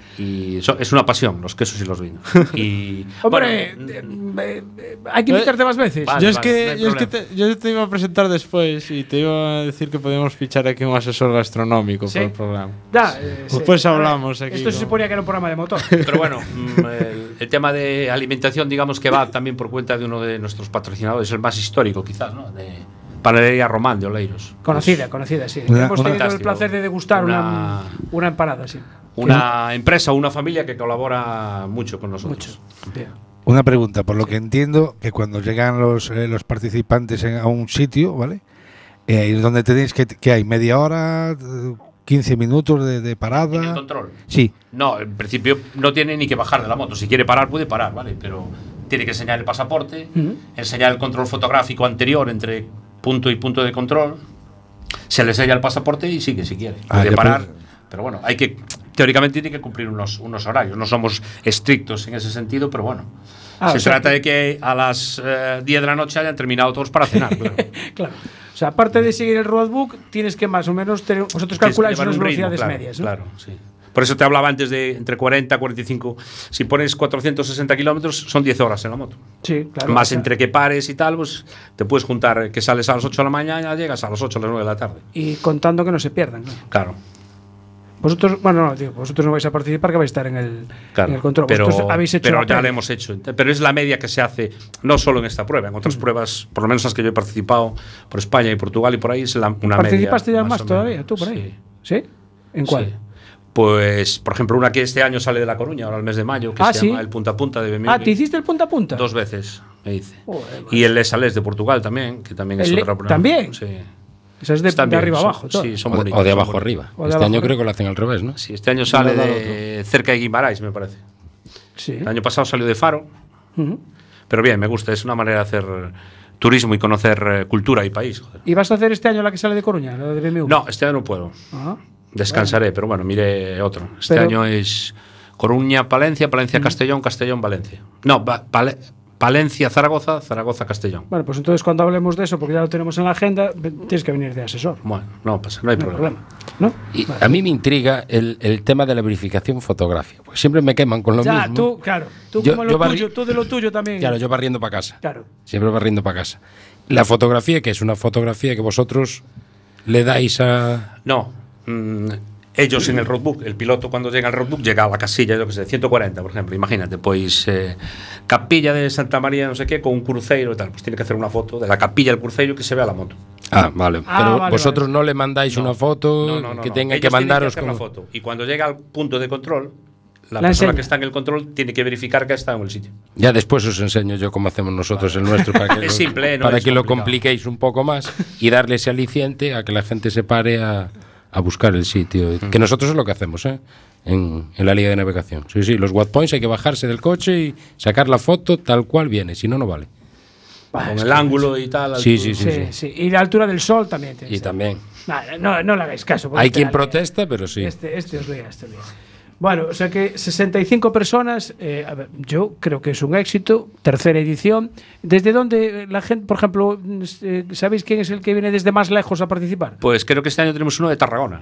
[SPEAKER 9] Y so- es una pasión, los quesos y los vinos. Y,
[SPEAKER 2] Hombre,
[SPEAKER 9] bueno,
[SPEAKER 2] eh, eh, eh, hay que invitarte más veces.
[SPEAKER 9] Vale.
[SPEAKER 4] yo es que,
[SPEAKER 9] no hay
[SPEAKER 4] yo, es que
[SPEAKER 9] problema.
[SPEAKER 4] te, yo te iba a presentar después y te iba a decir que podíamos fichar aquí un asesor gastronómico
[SPEAKER 2] Sí.
[SPEAKER 4] para el programa.
[SPEAKER 2] Ya, eh, sí.
[SPEAKER 4] Después
[SPEAKER 2] A ver,
[SPEAKER 4] hablamos aquí,
[SPEAKER 2] Esto se
[SPEAKER 4] ¿no?
[SPEAKER 2] suponía que era un programa de motor.
[SPEAKER 9] pero bueno, mm, el, el tema de alimentación, digamos que va también por cuenta de uno de nuestros patrocinadores, el más histórico quizás, ¿no? De Panadería Román de Oleiros.
[SPEAKER 2] Conocida, conocida, sí.
[SPEAKER 5] Una-
[SPEAKER 2] Hemos tenido el
[SPEAKER 9] fantástico.
[SPEAKER 2] placer de degustar una,
[SPEAKER 9] Una-
[SPEAKER 2] una empanada, sí.
[SPEAKER 9] Una empresa, una familia que colabora mucho con nosotros.
[SPEAKER 2] Mucho. Bien.
[SPEAKER 5] Una pregunta, por lo que entiendo, que cuando llegan los, eh, los participantes en- a un sitio, ¿vale? Eh, donde tenéis que, que hay media hora, eh, quince minutos de, de parada.
[SPEAKER 9] ¿En el control?
[SPEAKER 5] Sí,
[SPEAKER 9] No, en principio no tiene ni que bajar de la moto. Si quiere parar, puede parar, ¿vale? Pero tiene que enseñar el pasaporte,
[SPEAKER 2] Ujú.
[SPEAKER 9] enseñar el control fotográfico anterior entre punto y punto de control. Se le enseña el pasaporte y sigue si quiere.
[SPEAKER 5] Ah,
[SPEAKER 9] Puede
[SPEAKER 5] ya
[SPEAKER 9] parar.
[SPEAKER 5] puede.
[SPEAKER 9] Pero bueno, hay que. Teóricamente tiene que cumplir unos, unos horarios. No somos estrictos en ese sentido, pero bueno.
[SPEAKER 2] Ah,
[SPEAKER 9] Se
[SPEAKER 2] o sea
[SPEAKER 9] trata
[SPEAKER 2] que-
[SPEAKER 9] de que a las eh, diez de la noche hayan terminado todos para cenar. Claro.
[SPEAKER 2] Claro. O sea, aparte de seguir el roadbook, tienes que más o menos tener. Vosotros
[SPEAKER 9] Tienes que
[SPEAKER 2] calculáis
[SPEAKER 9] llevar
[SPEAKER 2] unas
[SPEAKER 9] un ritmo,
[SPEAKER 2] velocidades
[SPEAKER 9] claro,
[SPEAKER 2] medias, ¿no?
[SPEAKER 9] Claro, sí. Por eso te hablaba antes de entre cuarenta y cuarenta y cinco. Si pones cuatrocientos sesenta kilómetros, son diez horas en la moto.
[SPEAKER 2] Sí, claro.
[SPEAKER 9] Más
[SPEAKER 2] o sea,
[SPEAKER 9] entre que pares y tal, pues te puedes juntar que sales a las ocho de la mañana, llegas a las ocho, a las nueve de la tarde.
[SPEAKER 2] Y contando que no se pierdan, ¿no?
[SPEAKER 9] Claro,
[SPEAKER 2] Vosotros, bueno, no, digo, vosotros no vais a participar, que vais a estar en el,
[SPEAKER 9] claro.
[SPEAKER 2] en el control.
[SPEAKER 9] Pero,
[SPEAKER 2] Vosotros habéis hecho
[SPEAKER 9] pero
[SPEAKER 2] la
[SPEAKER 9] ya
[SPEAKER 2] previa.
[SPEAKER 9] lo hemos hecho. Pero es la media que se hace, no solo en esta prueba, en
[SPEAKER 2] Mm.
[SPEAKER 9] otras pruebas, por lo menos las que yo he participado por España y Portugal y por ahí, es la, una media.
[SPEAKER 2] ¿Participaste ya más
[SPEAKER 9] o
[SPEAKER 2] todavía,
[SPEAKER 9] menos.
[SPEAKER 2] tú por ahí?
[SPEAKER 9] Sí.
[SPEAKER 2] ¿Sí? ¿En cuál?
[SPEAKER 9] Sí. Pues, por ejemplo, una que este año sale de La Coruña, ahora el mes de mayo, que
[SPEAKER 2] Ah,
[SPEAKER 9] se
[SPEAKER 2] ¿sí?
[SPEAKER 9] llama el Punta a Punta de B M W.
[SPEAKER 2] Ah, ¿te hiciste el punta a punta?
[SPEAKER 9] Dos veces, me dice.
[SPEAKER 2] Joder,
[SPEAKER 9] Y el Les Ales de Portugal también, que también es
[SPEAKER 2] ¿El Le-
[SPEAKER 9] otra prueba.
[SPEAKER 2] también?
[SPEAKER 9] Sí.
[SPEAKER 2] Esa es de,
[SPEAKER 9] Están
[SPEAKER 2] de
[SPEAKER 9] bien,
[SPEAKER 2] arriba
[SPEAKER 9] son-
[SPEAKER 2] abajo. todo.
[SPEAKER 9] Sí, son
[SPEAKER 3] O de,
[SPEAKER 9] bonitos.
[SPEAKER 3] o de
[SPEAKER 9] son
[SPEAKER 3] abajo
[SPEAKER 9] bonitos.
[SPEAKER 3] arriba.
[SPEAKER 2] O de
[SPEAKER 3] Este
[SPEAKER 2] abajo
[SPEAKER 3] año
[SPEAKER 2] arriba.
[SPEAKER 3] creo que lo hacen al revés, ¿no?
[SPEAKER 9] Sí, este año sale de cerca de Guimarães, me parece.
[SPEAKER 2] Sí.
[SPEAKER 9] El año pasado salió de Faro,
[SPEAKER 2] Ujú.
[SPEAKER 9] pero bien, me gusta, es una manera de hacer turismo y conocer eh, cultura y país. Joder.
[SPEAKER 2] ¿Y vas a hacer este año la que sale de Coruña, la de B M W?
[SPEAKER 9] No, este año no puedo.
[SPEAKER 2] Ah.
[SPEAKER 9] Descansaré, pero bueno, mire otro. Este
[SPEAKER 2] Pero-
[SPEAKER 9] año es Coruña, Palencia, Palencia, Castellón, Castellón, Valencia. No, Va- Pale- Palencia, Zaragoza, Zaragoza, Castellón.
[SPEAKER 2] Bueno, pues entonces cuando hablemos de eso, porque ya lo tenemos en la agenda, ve- tienes que venir de asesor.
[SPEAKER 9] Bueno, no pasa, no hay
[SPEAKER 2] No hay
[SPEAKER 9] problema.
[SPEAKER 2] problema. ¿No?
[SPEAKER 3] Y
[SPEAKER 2] Vale.
[SPEAKER 3] a mí me intriga el, el tema de la verificación fotográfica. Porque siempre me queman con lo
[SPEAKER 2] Ya,
[SPEAKER 3] mismo.
[SPEAKER 2] tú, claro. Tú
[SPEAKER 3] Yo-
[SPEAKER 2] como lo
[SPEAKER 3] yo barri-
[SPEAKER 2] tuyo, tú de lo tuyo también.
[SPEAKER 3] Claro, yo barriendo para casa.
[SPEAKER 2] Claro.
[SPEAKER 3] Siempre barriendo para casa. La fotografía, que es una fotografía que vosotros le dais a.
[SPEAKER 9] No, mm, ellos en el roadbook, el piloto cuando llega al roadbook llega a la casilla, yo que sé, ciento cuarenta, por ejemplo, imagínate, pues eh, capilla de Santa María, no sé qué, con un cruceiro y tal, pues tiene que hacer una foto de la capilla del cruceiro que se vea la moto.
[SPEAKER 3] Ah, vale.
[SPEAKER 2] Ah,
[SPEAKER 3] Pero
[SPEAKER 2] vale,
[SPEAKER 3] vosotros
[SPEAKER 2] vale.
[SPEAKER 3] no le mandáis una foto
[SPEAKER 9] No, no, no,
[SPEAKER 3] que
[SPEAKER 9] no.
[SPEAKER 3] tenga
[SPEAKER 9] Ellos
[SPEAKER 3] que
[SPEAKER 9] tienen
[SPEAKER 3] mandaros
[SPEAKER 9] hacer
[SPEAKER 3] como.
[SPEAKER 9] la foto y cuando llega al punto de control, la,
[SPEAKER 2] La
[SPEAKER 9] persona
[SPEAKER 2] enseña.
[SPEAKER 9] que está en el control tiene que verificar que ha estado en el sitio.
[SPEAKER 3] Ya después os enseño yo cómo hacemos nosotros el nuestro para que,
[SPEAKER 9] Es
[SPEAKER 3] lo,
[SPEAKER 9] simple, no
[SPEAKER 3] para
[SPEAKER 9] es
[SPEAKER 3] que lo
[SPEAKER 9] complicado.
[SPEAKER 3] compliquéis un poco más y darle ese aliciente a que la gente se pare a, a buscar el sitio. Que nosotros es lo que hacemos, ¿eh? En, en la Liga de Navegación. Sí, sí, los Watt Points hay que bajarse del coche y sacar la foto tal cual viene, si no, no vale.
[SPEAKER 9] Con el ángulo y tal.
[SPEAKER 3] Sí,
[SPEAKER 9] altura.
[SPEAKER 3] sí, sí.
[SPEAKER 2] Sí, sí. Y la altura del sol también. tiene
[SPEAKER 3] Y
[SPEAKER 2] que ser.
[SPEAKER 3] también.
[SPEAKER 2] Nada, no, no le hagáis caso. porque
[SPEAKER 3] Hay
[SPEAKER 2] este
[SPEAKER 3] quien
[SPEAKER 2] la lía.
[SPEAKER 3] protesta, pero sí.
[SPEAKER 2] Este, este os lía, este os lía. Bueno, o sea que sesenta y cinco personas, eh, a ver, yo creo que es un éxito, tercera edición. ¿Desde dónde la gente, por ejemplo, eh, sabéis quién es el que viene desde más lejos a participar?
[SPEAKER 9] Pues creo que este año tenemos uno de Tarragona.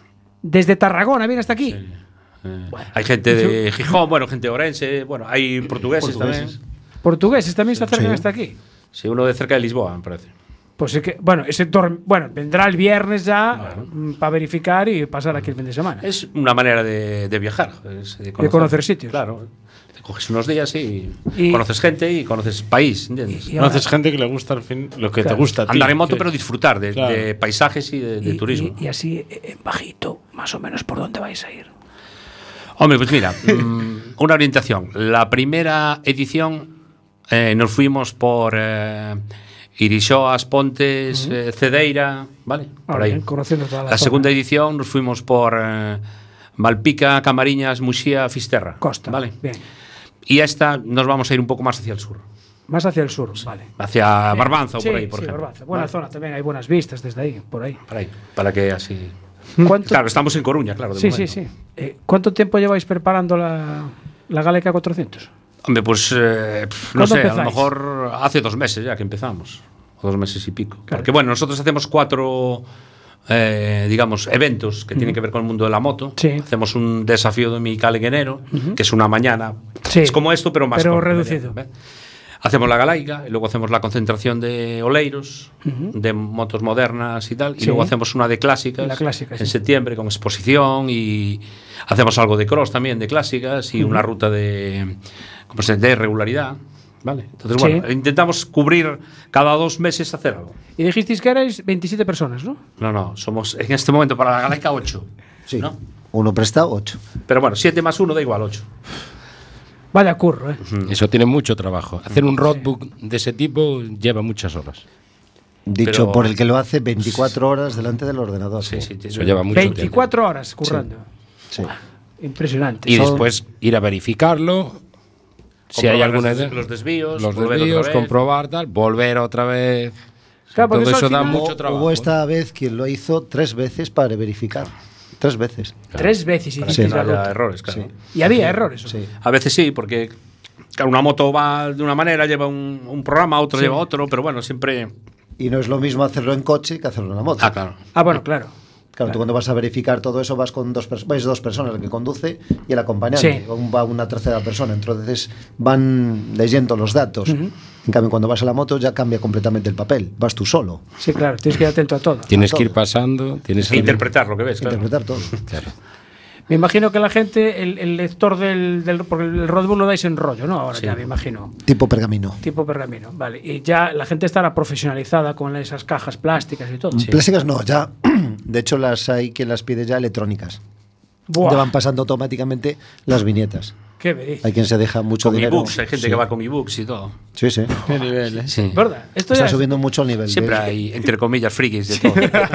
[SPEAKER 2] Desde Tarragona viene hasta aquí.
[SPEAKER 9] Eh, hay gente de Gijón, bueno, gente de Orense, bueno, hay portugueses,
[SPEAKER 8] Portugueses.
[SPEAKER 9] también.
[SPEAKER 2] Portugueses también se acercan
[SPEAKER 8] Sí.
[SPEAKER 2] hasta aquí.
[SPEAKER 9] Sí, uno de cerca de Lisboa, me parece.
[SPEAKER 2] Pues sí que, bueno, ese dorm- bueno, vendrá el viernes ya para verificar y pasar aquí el fin de semana.
[SPEAKER 9] Es una manera de, de viajar, es de,
[SPEAKER 2] De conocer sitios.
[SPEAKER 9] Claro. Te coges unos días y,
[SPEAKER 2] Y-
[SPEAKER 9] conoces gente y conoces país, ¿entiendes?
[SPEAKER 2] Y- y ahora-
[SPEAKER 4] Conoces gente que le gusta al fin lo que
[SPEAKER 2] Claro.
[SPEAKER 4] te gusta a ti.
[SPEAKER 9] Andar en moto,
[SPEAKER 4] que-
[SPEAKER 9] pero disfrutar de,
[SPEAKER 4] Claro.
[SPEAKER 9] de paisajes y de, de
[SPEAKER 2] Y-
[SPEAKER 9] turismo.
[SPEAKER 2] Y, y así, eh, en bajito, más o menos, ¿por dónde vais a ir?
[SPEAKER 9] Hombre, pues mira, mm, una orientación. La primera edición eh, nos fuimos por eh, Irixoas, Pontes, eh, Cedeira, ¿vale?
[SPEAKER 2] Ah,
[SPEAKER 9] Por ahí.
[SPEAKER 2] bien, conociendo toda la
[SPEAKER 9] La
[SPEAKER 2] zona.
[SPEAKER 9] segunda edición nos fuimos por eh, Malpica, Camariñas, Muxía, Fisterra.
[SPEAKER 2] Costa.
[SPEAKER 9] ¿Vale?
[SPEAKER 2] Bien.
[SPEAKER 9] Y esta nos vamos a ir un poco más hacia el sur.
[SPEAKER 2] Más hacia el sur, vale.
[SPEAKER 9] Hacia Barbanza o
[SPEAKER 2] Sí,
[SPEAKER 9] por ahí, por
[SPEAKER 2] sí,
[SPEAKER 9] ejemplo.
[SPEAKER 2] Barbanza. Buena
[SPEAKER 9] ¿Vale?
[SPEAKER 2] zona también, hay buenas vistas desde ahí, por ahí.
[SPEAKER 9] Por ahí, para que así...
[SPEAKER 2] ¿Cuánto-
[SPEAKER 9] Claro, estamos en Coruña, claro. de
[SPEAKER 2] sí, sí,
[SPEAKER 9] momento.
[SPEAKER 2] sí. Eh, ¿Cuánto tiempo lleváis preparando la, la Galeca cuatrocientos?
[SPEAKER 9] Hombre, pues eh, pf, no
[SPEAKER 2] ¿Cuándo
[SPEAKER 9] sé, a lo
[SPEAKER 2] empezáis?
[SPEAKER 9] mejor hace dos meses ya que empezamos. O dos meses y pico.
[SPEAKER 2] Claro.
[SPEAKER 9] Porque bueno, nosotros hacemos cuatro, eh, digamos, eventos que tienen que ver con el mundo de la moto.
[SPEAKER 2] Sí.
[SPEAKER 9] Hacemos un desafío de Mical en enero, que es una mañana.
[SPEAKER 2] Sí.
[SPEAKER 9] Es como esto, pero más
[SPEAKER 2] Pero
[SPEAKER 9] corto,
[SPEAKER 2] reducido.
[SPEAKER 9] ¿ve? Hacemos la galaica y luego hacemos la concentración de oleiros, de motos modernas y tal. Y
[SPEAKER 2] Sí.
[SPEAKER 9] luego hacemos una de clásicas
[SPEAKER 2] Y la clásica,
[SPEAKER 9] en
[SPEAKER 2] sí.
[SPEAKER 9] septiembre con exposición y hacemos algo de cross también, de clásicas y una ruta de, ¿cómo se dice? De regularidad. ¿Vale? Entonces,
[SPEAKER 2] Sí.
[SPEAKER 9] bueno, intentamos cubrir cada dos meses hacer algo.
[SPEAKER 2] Y dijisteis que erais veintisiete personas, ¿no?
[SPEAKER 9] No, no, somos en este momento para la galaica ocho.
[SPEAKER 8] Sí.
[SPEAKER 9] ¿no?
[SPEAKER 8] Uno prestado, ocho.
[SPEAKER 9] Pero bueno, siete más uno da igual ocho.
[SPEAKER 2] Vaya curro, ¿eh?
[SPEAKER 3] Eso tiene mucho trabajo. Hacer un roadbook de ese tipo lleva muchas horas.
[SPEAKER 8] Dicho
[SPEAKER 9] Pero-
[SPEAKER 8] por el que lo hace veinticuatro horas delante del ordenador.
[SPEAKER 9] Sí, sí,
[SPEAKER 3] Eso lleva mucho tiempo.
[SPEAKER 2] veinticuatro horas currando.
[SPEAKER 8] Sí.
[SPEAKER 2] Impresionante.
[SPEAKER 3] Y
[SPEAKER 2] Son-
[SPEAKER 3] después ir a verificarlo. Si hay
[SPEAKER 9] Comprobar
[SPEAKER 3] alguna
[SPEAKER 9] los,
[SPEAKER 3] idea-
[SPEAKER 9] los desvíos,
[SPEAKER 3] los
[SPEAKER 9] volver
[SPEAKER 3] desvíos,
[SPEAKER 9] otra vez.
[SPEAKER 3] comprobar tal, volver otra vez.
[SPEAKER 2] Claro, porque
[SPEAKER 3] Todo
[SPEAKER 2] eso
[SPEAKER 3] eso
[SPEAKER 2] al
[SPEAKER 3] da
[SPEAKER 2] final-
[SPEAKER 3] mucho
[SPEAKER 8] Hubo-
[SPEAKER 3] trabajo.
[SPEAKER 8] Hubo esta vez quien lo hizo tres veces para verificar. Tres veces.
[SPEAKER 2] Tres veces
[SPEAKER 9] Para
[SPEAKER 2] hicisteis
[SPEAKER 9] que
[SPEAKER 2] la
[SPEAKER 9] no haya
[SPEAKER 2] ruta.
[SPEAKER 9] errores, claro.
[SPEAKER 2] Y había errores. ¿o?
[SPEAKER 8] Sí.
[SPEAKER 9] A veces sí, porque claro, una moto va de una manera, lleva un, un programa, otro
[SPEAKER 2] Sí.
[SPEAKER 9] lleva otro, pero bueno, siempre...
[SPEAKER 8] Y no es lo mismo hacerlo en coche que hacerlo en la moto.
[SPEAKER 9] Ah, claro.
[SPEAKER 2] Ah, bueno, claro.
[SPEAKER 8] Claro, tú cuando vas a verificar todo eso vas con dos, pers- vais dos personas, el que conduce y el acompañante.
[SPEAKER 2] Sí.
[SPEAKER 8] O va una tercera persona. Entonces van leyendo los datos. En cambio, cuando vas a la moto ya cambia completamente el papel. Vas tú solo.
[SPEAKER 2] Sí, claro, tienes que ir atento a todo.
[SPEAKER 3] Tienes
[SPEAKER 8] a
[SPEAKER 3] que ir
[SPEAKER 8] todo.
[SPEAKER 3] pasando, tienes que ir-
[SPEAKER 9] Interpretar lo que ves, claro.
[SPEAKER 8] Interpretar todo.
[SPEAKER 3] Claro.
[SPEAKER 2] Me imagino que la gente, el, el lector del, del. Porque el roadbook lo dais en rollo, ¿no? Ahora
[SPEAKER 9] Sí.
[SPEAKER 2] ya me imagino.
[SPEAKER 8] Tipo pergamino.
[SPEAKER 2] Tipo pergamino, vale. Y ya la gente estará profesionalizada con esas cajas plásticas y todo.
[SPEAKER 8] Plásticas no, ya. De hecho, las hay que las pide ya electrónicas.
[SPEAKER 2] Buah,
[SPEAKER 8] Te van pasando automáticamente las viñetas.
[SPEAKER 2] qué me dices.
[SPEAKER 8] Hay quien se deja mucho
[SPEAKER 9] Con mi
[SPEAKER 8] dinero.
[SPEAKER 9] books, hay gente
[SPEAKER 8] Sí.
[SPEAKER 9] que va con mi books y todo.
[SPEAKER 8] Sí, sí.
[SPEAKER 4] Qué nivel, ¿eh?
[SPEAKER 9] Sí.
[SPEAKER 2] ¿Verdad? Esto
[SPEAKER 8] Está
[SPEAKER 2] ya es-
[SPEAKER 8] subiendo mucho el nivel. de-
[SPEAKER 9] Siempre hay, entre comillas, frikis de todo.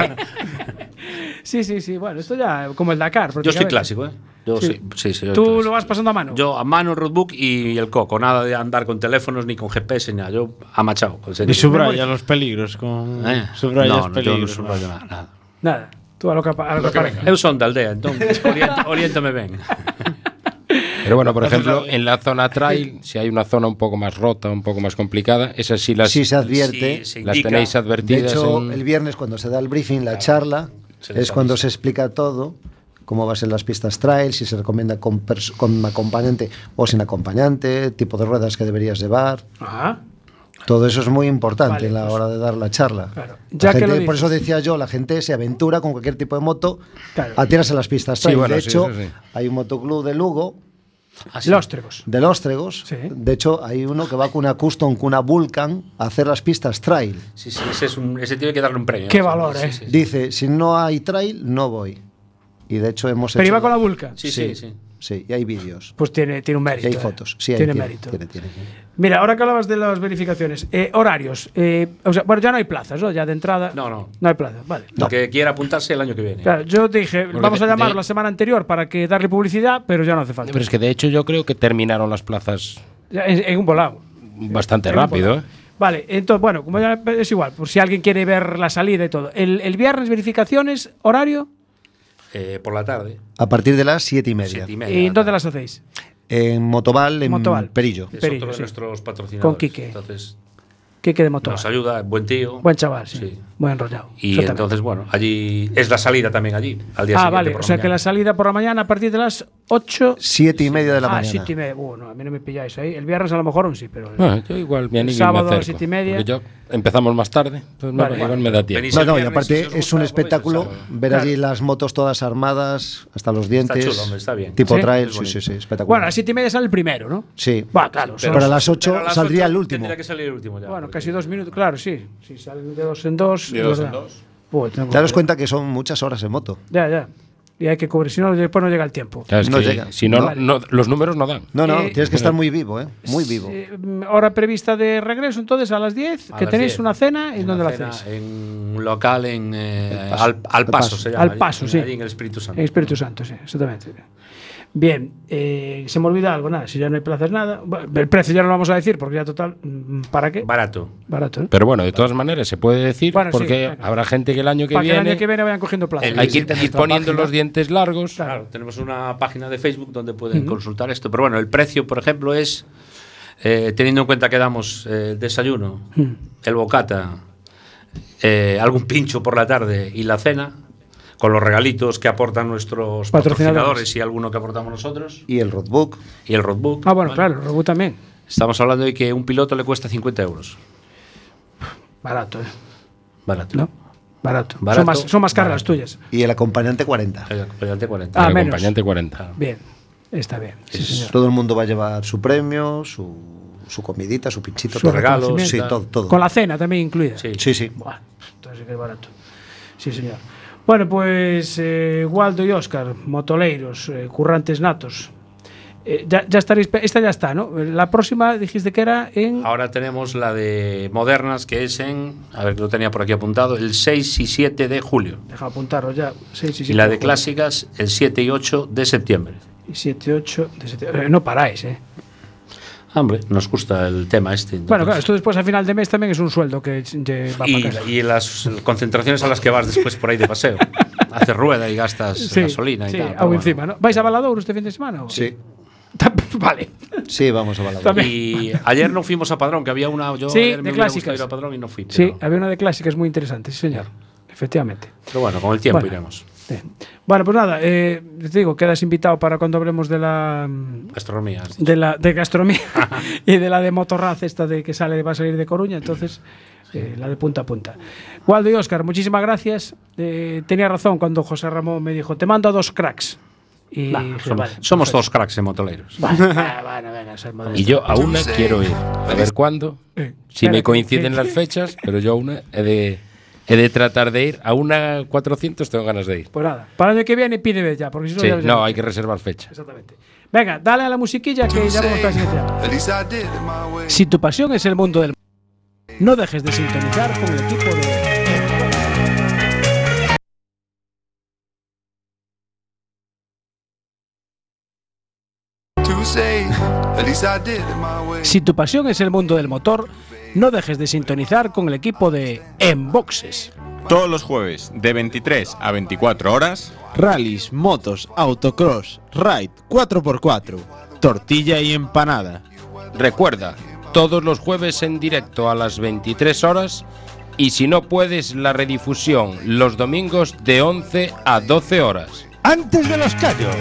[SPEAKER 2] Sí, sí, sí. Bueno, esto ya como el Dakar.
[SPEAKER 9] Yo estoy
[SPEAKER 2] prácticamente.
[SPEAKER 9] clásico, ¿eh? Yo
[SPEAKER 2] Sí.
[SPEAKER 9] sí, sí, sí, yo
[SPEAKER 2] Tú
[SPEAKER 9] clásico.
[SPEAKER 2] lo vas pasando a mano.
[SPEAKER 9] Yo a mano el roadbook y el coco, nada de andar con teléfonos ni con G P S ni nada. Yo amachado con el
[SPEAKER 4] Y
[SPEAKER 9] sentido.
[SPEAKER 4] subraya los peligros con
[SPEAKER 9] Eh,
[SPEAKER 4] subrayas
[SPEAKER 9] no, no, yo no
[SPEAKER 4] peligros.
[SPEAKER 9] subrayo nada, nada.
[SPEAKER 2] Nada. Tú a lo que, a lo que parezca.
[SPEAKER 9] Eu son de aldea, entón orienta, oriéntame ben.
[SPEAKER 3] Pero bueno, por ejemplo, en la zona trail, si hay una zona un poco más rota, un poco más complicada, esas sí las,
[SPEAKER 8] Sí se advierte.
[SPEAKER 9] Sí, se
[SPEAKER 3] las
[SPEAKER 9] indica.
[SPEAKER 3] tenéis
[SPEAKER 8] De
[SPEAKER 3] advertidas.
[SPEAKER 8] hecho,
[SPEAKER 3] en-
[SPEAKER 8] el viernes cuando se da el briefing, la charla,
[SPEAKER 9] se les
[SPEAKER 8] es cuando
[SPEAKER 9] avisa.
[SPEAKER 8] se explica todo, cómo va a ser las pistas trail, si se recomienda con, pers- con acompañante o sin acompañante, tipo de ruedas que deberías llevar.
[SPEAKER 2] Ajá.
[SPEAKER 8] Todo eso es muy importante
[SPEAKER 2] Vale,
[SPEAKER 8] en la
[SPEAKER 2] pues,
[SPEAKER 8] hora de dar la charla.
[SPEAKER 2] claro.
[SPEAKER 8] La
[SPEAKER 2] Ya que
[SPEAKER 8] gente-
[SPEAKER 2] lo
[SPEAKER 8] por eso
[SPEAKER 2] dices.
[SPEAKER 8] decía yo, la gente se aventura con cualquier tipo de moto
[SPEAKER 2] Claro.
[SPEAKER 8] a tirarse a las pistas
[SPEAKER 3] Sí,
[SPEAKER 8] trail.
[SPEAKER 3] bueno,
[SPEAKER 8] de
[SPEAKER 3] sí,
[SPEAKER 8] hecho,
[SPEAKER 3] eso sí.
[SPEAKER 8] hay un motoclub de Lugo,
[SPEAKER 9] Así.
[SPEAKER 2] Los tregos.
[SPEAKER 8] de Lóstregos.
[SPEAKER 2] Sí.
[SPEAKER 8] De hecho, hay uno que va con una Custom, con una Vulcan, a hacer las pistas trail.
[SPEAKER 9] Sí, sí, ese, es un, ese tiene que darle un premio.
[SPEAKER 2] Qué
[SPEAKER 9] Sí,
[SPEAKER 2] valor,
[SPEAKER 9] sí,
[SPEAKER 2] ¿eh?
[SPEAKER 9] sí, sí.
[SPEAKER 8] Dice, si no hay trail, no voy. Y de hecho hemos
[SPEAKER 2] Pero
[SPEAKER 8] hecho...
[SPEAKER 2] iba con la Vulca.
[SPEAKER 9] Sí, sí, sí.
[SPEAKER 8] Sí, y hay vídeos.
[SPEAKER 2] Pues tiene, tiene un
[SPEAKER 8] Y
[SPEAKER 2] mérito.
[SPEAKER 8] hay
[SPEAKER 2] eh.
[SPEAKER 8] fotos. Sí, hay,
[SPEAKER 2] tiene,
[SPEAKER 8] tiene,
[SPEAKER 2] mérito.
[SPEAKER 8] tiene, tiene.
[SPEAKER 2] Mira, ahora que hablabas de las verificaciones, eh, horarios. eh, o sea, bueno, ya no hay plazas, ¿no? Ya de entrada.
[SPEAKER 9] No, no.
[SPEAKER 2] No hay plazas, vale.
[SPEAKER 9] Lo que quiera apuntarse el año que viene.
[SPEAKER 2] Claro, yo te dije,
[SPEAKER 3] Porque
[SPEAKER 2] vamos a
[SPEAKER 3] de-
[SPEAKER 2] llamar
[SPEAKER 3] de-
[SPEAKER 2] la semana anterior para que darle publicidad, pero ya no hace falta.
[SPEAKER 3] Pero es que de hecho yo creo que terminaron las plazas
[SPEAKER 2] Ya, En, en un volado.
[SPEAKER 3] bastante
[SPEAKER 2] En un
[SPEAKER 3] rápido.
[SPEAKER 2] volado.
[SPEAKER 3] ¿eh?
[SPEAKER 2] Vale, entonces, bueno, como ya es igual, por si alguien quiere ver la salida y todo. El, el viernes, verificaciones, horario,
[SPEAKER 9] Eh, por la tarde.
[SPEAKER 8] A partir de las siete y media.
[SPEAKER 9] Siete y media.
[SPEAKER 2] ¿y
[SPEAKER 9] de la
[SPEAKER 2] dónde
[SPEAKER 9] tarde.
[SPEAKER 2] las hacéis?
[SPEAKER 8] En Motoval, en
[SPEAKER 2] Motoval.
[SPEAKER 8] Perillo.
[SPEAKER 9] Es
[SPEAKER 2] Perillo,
[SPEAKER 9] otro de
[SPEAKER 2] sí.
[SPEAKER 9] nuestros patrocinadores.
[SPEAKER 2] Con Quique.
[SPEAKER 9] Entonces,
[SPEAKER 2] ¿Qué quede motor?
[SPEAKER 9] nos ayuda, buen tío.
[SPEAKER 2] Buen chaval, sí.
[SPEAKER 9] Sí.
[SPEAKER 2] muy enrollado.
[SPEAKER 9] Y
[SPEAKER 2] Exactamente.
[SPEAKER 9] entonces, bueno, allí es la salida también allí, al día
[SPEAKER 2] Ah,
[SPEAKER 9] siguiente.
[SPEAKER 2] vale,
[SPEAKER 9] por
[SPEAKER 2] o
[SPEAKER 9] la
[SPEAKER 2] sea que
[SPEAKER 9] mañana.
[SPEAKER 2] la salida por la mañana a partir de las ocho.
[SPEAKER 8] Siete y media de la
[SPEAKER 2] Ah,
[SPEAKER 8] mañana.
[SPEAKER 2] siete y media. Bueno, a mí no me pilláis ahí. El viernes a lo mejor aún sí, pero.
[SPEAKER 3] Ah, yo igual me
[SPEAKER 2] el
[SPEAKER 3] animo y
[SPEAKER 2] sábado
[SPEAKER 3] me
[SPEAKER 2] a las
[SPEAKER 3] acerco,
[SPEAKER 2] siete y media.
[SPEAKER 3] porque yo empezamos más tarde, entonces me-
[SPEAKER 2] Vale.
[SPEAKER 3] igual me da tiempo.
[SPEAKER 9] Venís
[SPEAKER 8] No,
[SPEAKER 9] el
[SPEAKER 8] no, y
[SPEAKER 9] viernes,
[SPEAKER 8] aparte
[SPEAKER 9] si os
[SPEAKER 8] es
[SPEAKER 9] gusta,
[SPEAKER 8] un
[SPEAKER 9] podéis el
[SPEAKER 8] espectáculo
[SPEAKER 9] sábado.
[SPEAKER 8] ver
[SPEAKER 2] Claro.
[SPEAKER 8] allí las motos todas armadas hasta los dientes.
[SPEAKER 9] chulo, hombre, está bien.
[SPEAKER 8] Tipo
[SPEAKER 2] ¿Sí?
[SPEAKER 8] trail,
[SPEAKER 9] Es
[SPEAKER 8] sí,
[SPEAKER 9] bonito.
[SPEAKER 8] sí, sí, espectacular.
[SPEAKER 2] Bueno, a las siete y media sale el primero, ¿no?
[SPEAKER 8] Sí.
[SPEAKER 2] Va, claro.
[SPEAKER 9] Pero-
[SPEAKER 2] son-
[SPEAKER 8] Pero a las ocho
[SPEAKER 9] pero a las
[SPEAKER 8] saldría
[SPEAKER 9] ocho
[SPEAKER 8] el último.
[SPEAKER 9] Tendría que salir el último ya.
[SPEAKER 2] Bueno,
[SPEAKER 9] porque-
[SPEAKER 2] casi dos minutos, claro, sí. Si salen de dos en dos.
[SPEAKER 6] De dos
[SPEAKER 2] es
[SPEAKER 6] en
[SPEAKER 2] verdad.
[SPEAKER 6] dos.
[SPEAKER 2] Uy, tengo
[SPEAKER 8] Daros
[SPEAKER 2] que-
[SPEAKER 8] cuenta que son muchas horas en moto.
[SPEAKER 2] Ya, ya. Y hay que cubrir, si no, después no llega el tiempo.
[SPEAKER 3] Claro, es
[SPEAKER 8] No
[SPEAKER 3] que
[SPEAKER 8] llega.
[SPEAKER 3] si no,
[SPEAKER 2] Vale.
[SPEAKER 3] no- los números no dan.
[SPEAKER 8] No, no,
[SPEAKER 2] Eh,
[SPEAKER 8] tienes que estar muy vivo, ¿eh? Muy vivo.
[SPEAKER 2] Eh, hora prevista de regreso, entonces a las diez,
[SPEAKER 9] A
[SPEAKER 2] que
[SPEAKER 9] las
[SPEAKER 2] tenéis
[SPEAKER 9] diez.
[SPEAKER 2] una cena, ¿y
[SPEAKER 9] Una
[SPEAKER 2] dónde la
[SPEAKER 9] cena
[SPEAKER 2] hacéis?
[SPEAKER 9] En un local en eh,
[SPEAKER 8] Paso.
[SPEAKER 9] al, al
[SPEAKER 8] Al
[SPEAKER 9] paso,
[SPEAKER 8] Paso.
[SPEAKER 9] se llama.
[SPEAKER 2] Al
[SPEAKER 9] allí,
[SPEAKER 2] Paso,
[SPEAKER 9] en-
[SPEAKER 2] sí.
[SPEAKER 9] allí en el Espíritu Santo.
[SPEAKER 2] En Espíritu Santo, sí, exactamente. Bien, eh, se me olvida algo, nada, si ya no hay plazas, nada. Bueno, el precio ya no lo vamos a decir, porque ya total, mm, ¿para qué?
[SPEAKER 9] Barato.
[SPEAKER 2] Barato, ¿eh?
[SPEAKER 3] Pero bueno, de todas maneras se puede decir
[SPEAKER 2] Bueno, sí,
[SPEAKER 3] porque
[SPEAKER 2] venga.
[SPEAKER 3] habrá gente que el año que
[SPEAKER 2] Para que el
[SPEAKER 3] viene
[SPEAKER 2] año que viene vayan cogiendo plazas.
[SPEAKER 9] El-
[SPEAKER 3] hay que ir,
[SPEAKER 9] visiten
[SPEAKER 3] ir
[SPEAKER 9] nuestra
[SPEAKER 3] poniendo
[SPEAKER 9] página.
[SPEAKER 3] los dientes largos.
[SPEAKER 9] Claro, tenemos una página de Facebook donde pueden consultar esto. Pero bueno, el precio, por ejemplo, es, eh, teniendo en cuenta que damos eh, desayuno, el bocata, eh, algún pincho por la tarde y la cena, con los regalitos que aportan nuestros
[SPEAKER 2] Patrocinadores.
[SPEAKER 9] patrocinadores y alguno que aportamos nosotros,
[SPEAKER 8] Y el roadbook.
[SPEAKER 9] y el roadbook.
[SPEAKER 2] Ah, bueno, claro, el robot también.
[SPEAKER 9] Estamos hablando de que un piloto le cuesta cincuenta euros.
[SPEAKER 2] Barato, ¿eh?
[SPEAKER 9] Barato.
[SPEAKER 2] ¿No? Barato.
[SPEAKER 9] Barato,
[SPEAKER 2] son, más, son más caras las
[SPEAKER 9] barato.
[SPEAKER 2] tuyas.
[SPEAKER 8] Y el acompañante cuarenta.
[SPEAKER 9] El acompañante cuarenta.
[SPEAKER 2] Ah,
[SPEAKER 3] el
[SPEAKER 2] menos.
[SPEAKER 3] acompañante cuarenta.
[SPEAKER 2] Bien, está bien. Sí, señor.
[SPEAKER 8] Todo el mundo va a llevar su premio, su, su comidita, su pinchito,
[SPEAKER 2] Su
[SPEAKER 8] todo.
[SPEAKER 9] regalos,
[SPEAKER 8] Sí,
[SPEAKER 2] reconocimiento.
[SPEAKER 8] todo, todo.
[SPEAKER 2] Con la cena también incluida.
[SPEAKER 9] Sí.
[SPEAKER 8] Sí, sí.
[SPEAKER 2] Buah, entonces sí que es barato. Sí, señor. Bueno, pues eh, Waldo y Óscar, motoleiros, eh, currantes natos. Eh, ya, ya estaréis. pe- Esta ya está, ¿no? La próxima dijiste que era en.
[SPEAKER 9] Ahora tenemos la de Modernas, que es en, a ver, que lo tenía por aquí apuntado, el seis y siete de julio.
[SPEAKER 2] Deja apuntarlo ya. seis y
[SPEAKER 9] Y
[SPEAKER 2] siete
[SPEAKER 9] la de
[SPEAKER 2] julio.
[SPEAKER 9] clásicas, el siete y ocho de septiembre.
[SPEAKER 2] Y siete, ocho de septiembre. Eh, no paráis, ¿eh?
[SPEAKER 9] Hombre, nos gusta el tema este. entonces.
[SPEAKER 2] Bueno, claro, esto después a final de mes también es un sueldo que lle- va
[SPEAKER 9] y,
[SPEAKER 2] para casa.
[SPEAKER 9] y las concentraciones a las que vas después por ahí de paseo. Haces rueda y gastas
[SPEAKER 2] Sí,
[SPEAKER 9] gasolina y
[SPEAKER 2] sí,
[SPEAKER 9] tal.
[SPEAKER 2] algo
[SPEAKER 9] pero bueno.
[SPEAKER 2] encima, ¿no? ¿Vais a Valadouro este fin de semana? o?
[SPEAKER 8] Sí.
[SPEAKER 2] Vale.
[SPEAKER 8] Sí, vamos a Valladolid.
[SPEAKER 2] También.
[SPEAKER 9] Y ayer no fuimos a Padrón, que había una. Yo
[SPEAKER 2] Sí,
[SPEAKER 9] ayer
[SPEAKER 2] de
[SPEAKER 9] me hubiera
[SPEAKER 2] clásicas.
[SPEAKER 9] gustado ir a Padrón y no fui.
[SPEAKER 2] Sí,
[SPEAKER 9] Pero,
[SPEAKER 2] había una de clásicas muy interesante, sí, señor. Efectivamente.
[SPEAKER 9] pero bueno, con el tiempo
[SPEAKER 2] Bueno.
[SPEAKER 9] iremos.
[SPEAKER 2] Bien. Bueno, pues nada, eh, te digo, quedas invitado para cuando hablemos de la mm,
[SPEAKER 9] Gastronomía. has dicho.
[SPEAKER 2] de la de gastronomía y de la de Motorraz esta de que sale va a salir de Coruña, entonces eh, la de punta a punta. Waldo y Óscar, muchísimas gracias. Eh, tenía razón cuando José Ramón me dijo, te mando a dos cracks. Y
[SPEAKER 9] Nah,
[SPEAKER 2] dije,
[SPEAKER 9] somos
[SPEAKER 2] vale,
[SPEAKER 9] somos
[SPEAKER 2] perfecto.
[SPEAKER 9] todos cracks en motoleiros.
[SPEAKER 2] Bueno, ah, bueno, venga, soy modesto.
[SPEAKER 3] Y yo a una quiero ir. A ver cuándo.
[SPEAKER 2] Eh,
[SPEAKER 3] Si me
[SPEAKER 2] espérate,
[SPEAKER 3] coinciden
[SPEAKER 2] que-
[SPEAKER 3] las fechas, pero yo a una he de, he de tratar de ir. A una cuatrocientos tengo ganas de ir.
[SPEAKER 2] Pues nada, para el año que viene pídeme ya, porque si no,
[SPEAKER 3] Sí,
[SPEAKER 2] ya- ya-
[SPEAKER 3] no, hay que reservar fecha.
[SPEAKER 2] Exactamente. Venga, dale a la musiquilla que ya vamos con la siguiente llamada.
[SPEAKER 1] At least I did it my way.
[SPEAKER 2] Si tu pasión es el mundo del no dejes de sintonizar con el equipo de
[SPEAKER 1] To say, at least I did it my way.
[SPEAKER 2] Si tu pasión es el mundo del motor, no dejes de sintonizar con el equipo de Enboxes.
[SPEAKER 6] Todos los jueves de veintitrés a veinticuatro horas.
[SPEAKER 4] Rallys, motos, autocross, ride cuatro por cuatro, tortilla y empanada.
[SPEAKER 3] Recuerda, todos los jueves en directo a las veintitrés horas y si no puedes la redifusión los domingos de once a doce horas.
[SPEAKER 5] Antes de los callos.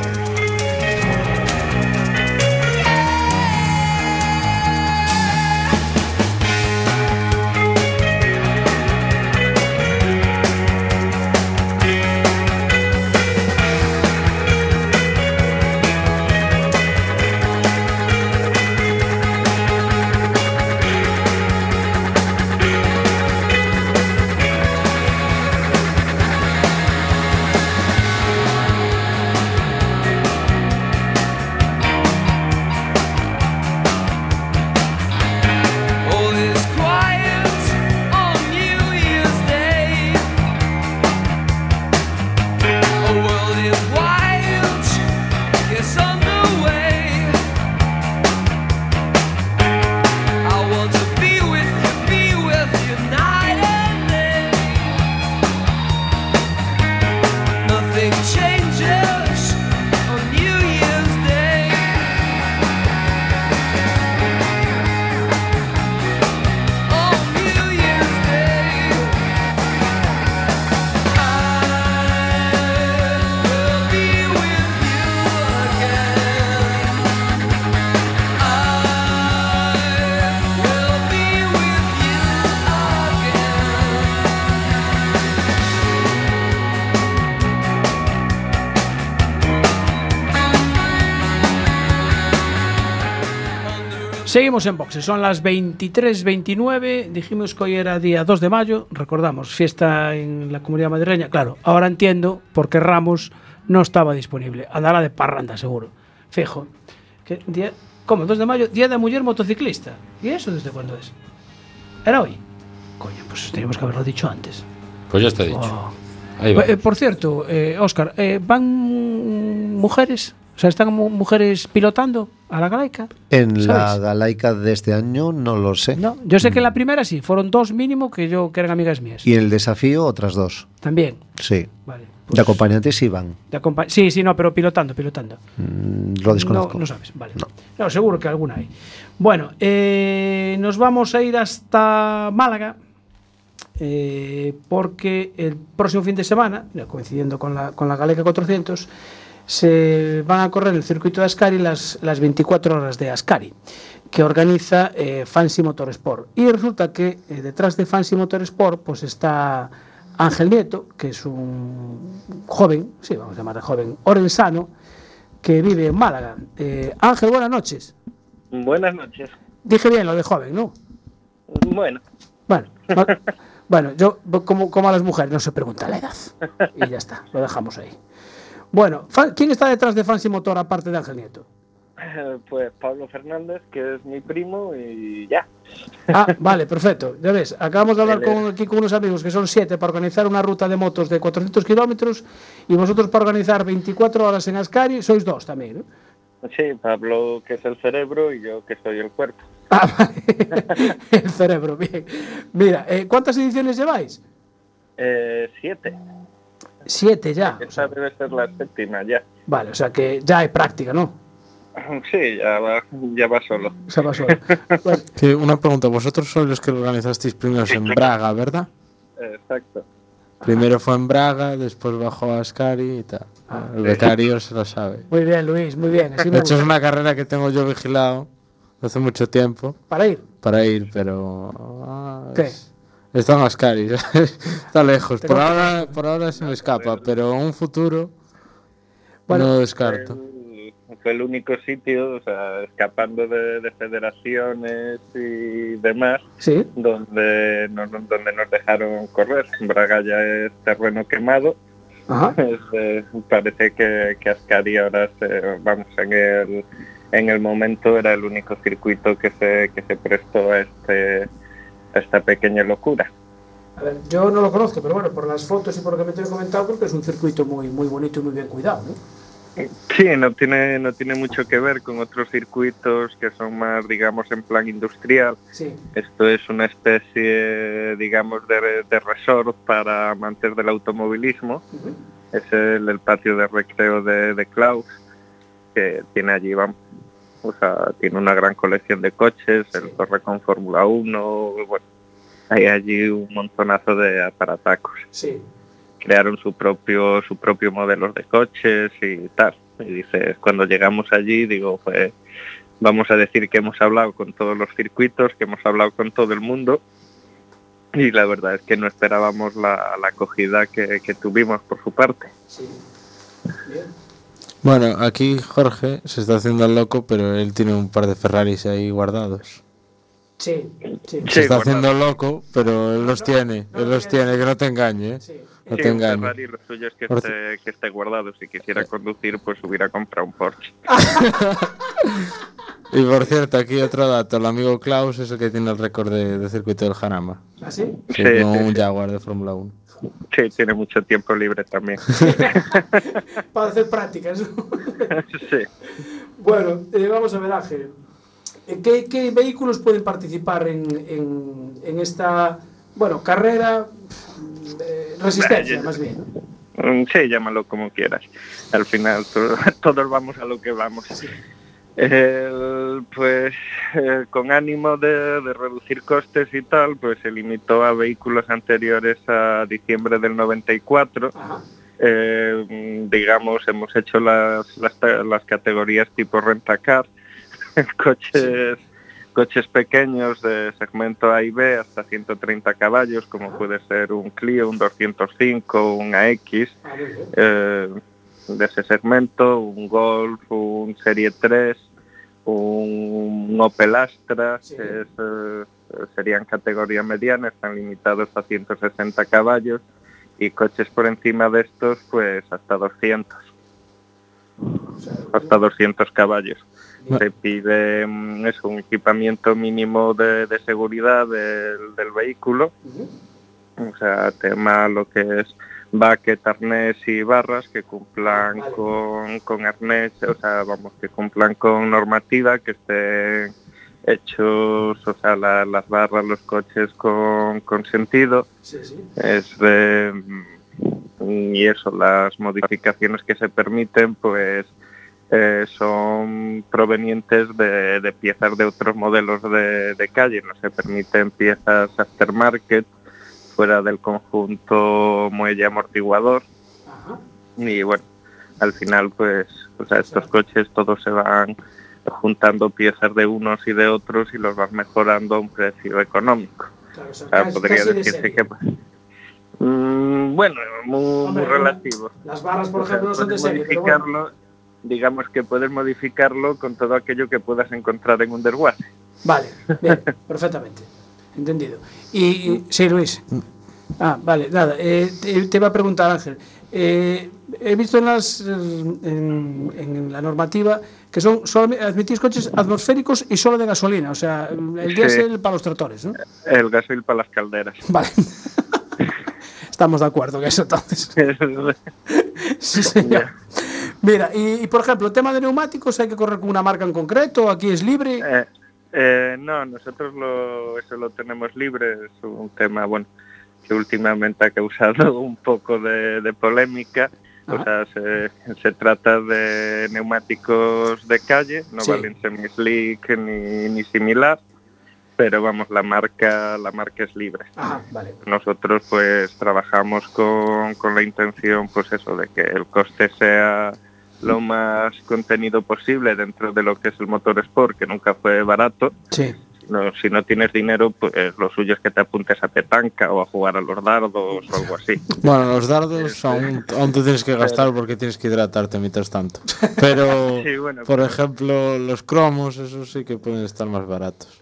[SPEAKER 2] Seguimos en boxes, son las veintitrés veintinueve, dijimos que hoy era día dos de mayo, recordamos, fiesta en la Comunidad Madrileña. Claro, ahora entiendo por qué Ramos no estaba disponible, andará de parranda seguro, fijo. ¿Qué día? ¿Cómo? dos de mayo, Día de Mujer Motociclista. ¿Y eso desde cuándo es? ¿Era hoy? Coño, pues teníamos que haberlo dicho antes.
[SPEAKER 3] Pues ya está dicho.
[SPEAKER 2] Oh.
[SPEAKER 3] Ahí va.
[SPEAKER 2] Eh, por cierto, eh, Óscar, eh, ¿van mujeres? O sea, ¿están mu- mujeres pilotando a la Galaica?
[SPEAKER 8] En la
[SPEAKER 2] ¿Sabes?
[SPEAKER 8] Galaica de este año no lo sé.
[SPEAKER 2] No, yo sé que en la primera sí, fueron dos mínimo que yo que eran amigas mías.
[SPEAKER 8] Y en el desafío otras dos.
[SPEAKER 2] También.
[SPEAKER 8] Sí.
[SPEAKER 2] Vale.
[SPEAKER 8] De acompañantes sí van.
[SPEAKER 2] De acompa- sí, sí, no, pero pilotando, pilotando.
[SPEAKER 8] Mm, lo desconozco.
[SPEAKER 2] No, no sabes, vale.
[SPEAKER 8] No.
[SPEAKER 2] No, seguro que alguna hay. Bueno, eh, nos vamos a ir hasta Málaga, eh, porque el próximo fin de semana, ya coincidiendo con la, con la Galaica cuatrocientos, se van a correr el circuito de Ascari las, las veinticuatro horas de Ascari, que organiza eh, Fancy Motorsport. Y resulta que eh, detrás de Fancy Motorsport pues está Ángel Nieto, que es un joven, sí, vamos a llamarle joven, orensano, que vive en Málaga. Eh, Ángel, buenas noches.
[SPEAKER 10] Buenas noches.
[SPEAKER 2] Dije bien lo de joven, ¿no?
[SPEAKER 10] Bueno,
[SPEAKER 2] Bueno, no- bueno, yo como, como a las mujeres no se pregunta la edad. Y ya está, lo dejamos ahí. Bueno, fa- ¿quién está detrás de Fancy Motor aparte de Ángel Nieto?
[SPEAKER 10] eh, pues Pablo Fernández, que es mi primo, y ya.
[SPEAKER 2] Ah, vale, perfecto. Ya ves, acabamos de hablar
[SPEAKER 10] Él
[SPEAKER 2] con, aquí con unos amigos que son siete para organizar una ruta de motos de cuatrocientos kilómetros y vosotros para organizar veinticuatro horas en Ascari sois dos también, ¿no?
[SPEAKER 10] Sí, Pablo, que es el cerebro, y yo, que soy el cuerpo.
[SPEAKER 2] Ah, vale. El cerebro, bien. Mira, eh, ¿cuántas ediciones lleváis?
[SPEAKER 10] Eh, siete.
[SPEAKER 2] Siete ya. O
[SPEAKER 10] Esta
[SPEAKER 2] sea,
[SPEAKER 10] debe ser la séptima ya.
[SPEAKER 2] vale, o sea que ya hay práctica, ¿no?
[SPEAKER 10] Sí, ya va, ya va solo.
[SPEAKER 2] Se pasó. Bueno,
[SPEAKER 4] Sí, una pregunta, vosotros sois los que lo organizasteis primero en Braga, ¿verdad?
[SPEAKER 10] Exacto.
[SPEAKER 4] Primero fue en Braga, después bajó a Ascari y tal.
[SPEAKER 2] Ah,
[SPEAKER 4] El becario se lo sabe.
[SPEAKER 2] muy bien, Luis, muy bien. Así
[SPEAKER 4] De
[SPEAKER 2] me
[SPEAKER 4] hecho, es
[SPEAKER 2] gusta.
[SPEAKER 4] una carrera que tengo yo vigilado hace mucho tiempo
[SPEAKER 2] Para ir.
[SPEAKER 4] para ir, pero... ah,
[SPEAKER 2] ¿Qué?
[SPEAKER 4] es- Está en Ascari, está lejos. Por
[SPEAKER 2] Tengo-
[SPEAKER 4] ahora, por ahora se me escapa, pero en un futuro
[SPEAKER 2] Bueno,
[SPEAKER 4] no lo descarto.
[SPEAKER 10] El- fue el único sitio, o sea, escapando de, de federaciones y demás,
[SPEAKER 2] Sí.
[SPEAKER 10] donde, no- donde nos dejaron correr. Braga ya es terreno quemado.
[SPEAKER 2] Ajá.
[SPEAKER 10] Es, eh, parece que, que Ascari ahora, se, vamos, en el, en el momento era el único circuito que se, que se prestó a, este, a esta pequeña locura.
[SPEAKER 2] A ver, yo no lo conozco, pero bueno, por las fotos y por lo que me te he comentado, creo que es un circuito muy, muy bonito y muy bien cuidado, ¿no?
[SPEAKER 10] Sí, no tiene, no tiene mucho que ver con otros circuitos que son más, digamos, en plan industrial.
[SPEAKER 2] Sí.
[SPEAKER 10] Esto es una especie, digamos, de, de resort para amantes del automovilismo.
[SPEAKER 2] Ujú.
[SPEAKER 10] Es el, el patio de recreo de, de Klaus, que tiene allí, vamos, o sea, tiene una gran colección de coches, él corre con Fórmula uno, bueno, hay allí un montonazo de aparatacos.
[SPEAKER 2] Sí.
[SPEAKER 10] Crearon su propio su propio modelo de coches y tal. Y dices, cuando llegamos allí, digo, pues vamos a decir que hemos hablado con todos los circuitos, que hemos hablado con todo el mundo, y la verdad es que no esperábamos la, la acogida que, que tuvimos por su parte.
[SPEAKER 2] Sí. Bien.
[SPEAKER 4] Bueno, aquí Jorge se está haciendo el loco, pero él tiene un par de Ferraris ahí guardados.
[SPEAKER 2] Sí, sí.
[SPEAKER 4] Se
[SPEAKER 10] Sí,
[SPEAKER 4] está
[SPEAKER 10] guardado.
[SPEAKER 4] haciendo loco, pero él los tiene, él los tiene, que no te engañe, ¿eh?
[SPEAKER 2] Sí.
[SPEAKER 4] No
[SPEAKER 10] Sí,
[SPEAKER 4] te
[SPEAKER 10] un
[SPEAKER 4] engañe.
[SPEAKER 10] Ferrari, lo suyo es que
[SPEAKER 4] Por
[SPEAKER 10] esté, que esté guardado. Si quisiera conducir, pues hubiera comprado un Porsche.
[SPEAKER 4] Y por cierto, aquí otro dato, el amigo Klaus es el que tiene el récord de, de circuito del Jarama.
[SPEAKER 2] ¿Ah, sí?
[SPEAKER 4] Sí,
[SPEAKER 10] Sí,
[SPEAKER 4] con
[SPEAKER 10] sí,
[SPEAKER 4] un
[SPEAKER 10] sí.
[SPEAKER 4] Jaguar de Fórmula uno.
[SPEAKER 10] Sí, tiene mucho tiempo libre también.
[SPEAKER 2] Para hacer prácticas, ¿no?
[SPEAKER 10] Sí.
[SPEAKER 2] Bueno, eh, vamos a ver, Ángel. Eh, ¿Qué, qué vehículos pueden participar en, en, en esta, bueno, carrera, eh, resistencia, más bien, ¿no?
[SPEAKER 10] Mm, Sí, llámalo como quieras. Al final to- todos vamos a lo que vamos. El, pues eh, con ánimo de, de reducir costes y tal, pues se limitó a vehículos anteriores a diciembre del noventa y cuatro.
[SPEAKER 2] Ajá.
[SPEAKER 10] Eh, digamos, hemos hecho las, las, las categorías tipo rentacar, coches coches pequeños de segmento A y B hasta ciento treinta caballos, como puede ser un Clio, un doscientos cinco, un A X,
[SPEAKER 2] Ah, muy bien.
[SPEAKER 10] eh, de ese segmento, un Golf, un Serie tres, un Opel Astra, sí. que es, eh, serían categoría mediana, están limitados a ciento sesenta caballos, y coches por encima de estos, pues hasta doscientos. Hasta doscientos caballos. Se pide es un equipamiento mínimo de, de seguridad del, del vehículo, uh-huh. o sea, tema lo que es bucket, arnés y barras que cumplan vale. con, con arnés, o sea, vamos, que cumplan con normativa, que estén hechos, o sea, la, las barras, los coches con, con sentido. Sí, sí. Es de, y eso, las modificaciones que se permiten, pues eh, son provenientes de, de piezas de otros modelos de, de calle. No se permiten piezas aftermarket fuera del conjunto muelle amortiguador. Ajá. Y bueno, al final pues, o sea, estos coches todos se van juntando piezas de unos y de otros y los vas mejorando a un precio económico. Claro, o sea, casi, podría casi decirse de que mmm, bueno, muy, Hombre, muy relativo.
[SPEAKER 2] Las barras, por
[SPEAKER 10] o
[SPEAKER 2] ejemplo,
[SPEAKER 10] sea,
[SPEAKER 2] no son de serie, pero bueno.
[SPEAKER 10] Digamos que puedes modificarlo con todo aquello que puedas encontrar en un desguace.
[SPEAKER 2] Vale, bien, perfectamente. Entendido. Y, y sí, Luis. Ah, vale, nada. Eh, te, te iba a preguntar, Ángel. Eh, he visto en, las, en, en la normativa que son solo admitís coches atmosféricos y solo de gasolina, o sea, el diésel sí. para los tractores, ¿no?
[SPEAKER 10] El gasoil para las calderas.
[SPEAKER 2] Vale. Estamos de acuerdo con eso, entonces. Sí, señor. Mira, y, y por ejemplo, el tema de neumáticos, ¿hay que correr con una marca en concreto? ¿Aquí es libre?
[SPEAKER 10] Eh, eh, no, nosotros lo, eso lo tenemos libre. Es un tema, bueno, que últimamente ha causado un poco de, de polémica. Ajá. O sea, se, se trata de neumáticos de calle, no sí. valen semi-slick ni, ni similar, pero vamos, la marca la marca es libre.
[SPEAKER 2] Ajá, vale.
[SPEAKER 10] Nosotros pues trabajamos con, con la intención, pues eso, de que el coste sea lo más contenido posible dentro de lo que es el motor Sport, que nunca fue barato.
[SPEAKER 2] Sí.
[SPEAKER 10] No, si no tienes dinero, pues lo suyo es que te apuntes a petanca o a jugar a los dardos o algo así.
[SPEAKER 4] Bueno, los dardos aún, aún te tienes que gastar porque tienes que hidratarte mientras tanto. Pero, sí, bueno, por pero... ejemplo, los cromos, esos sí que pueden estar más baratos.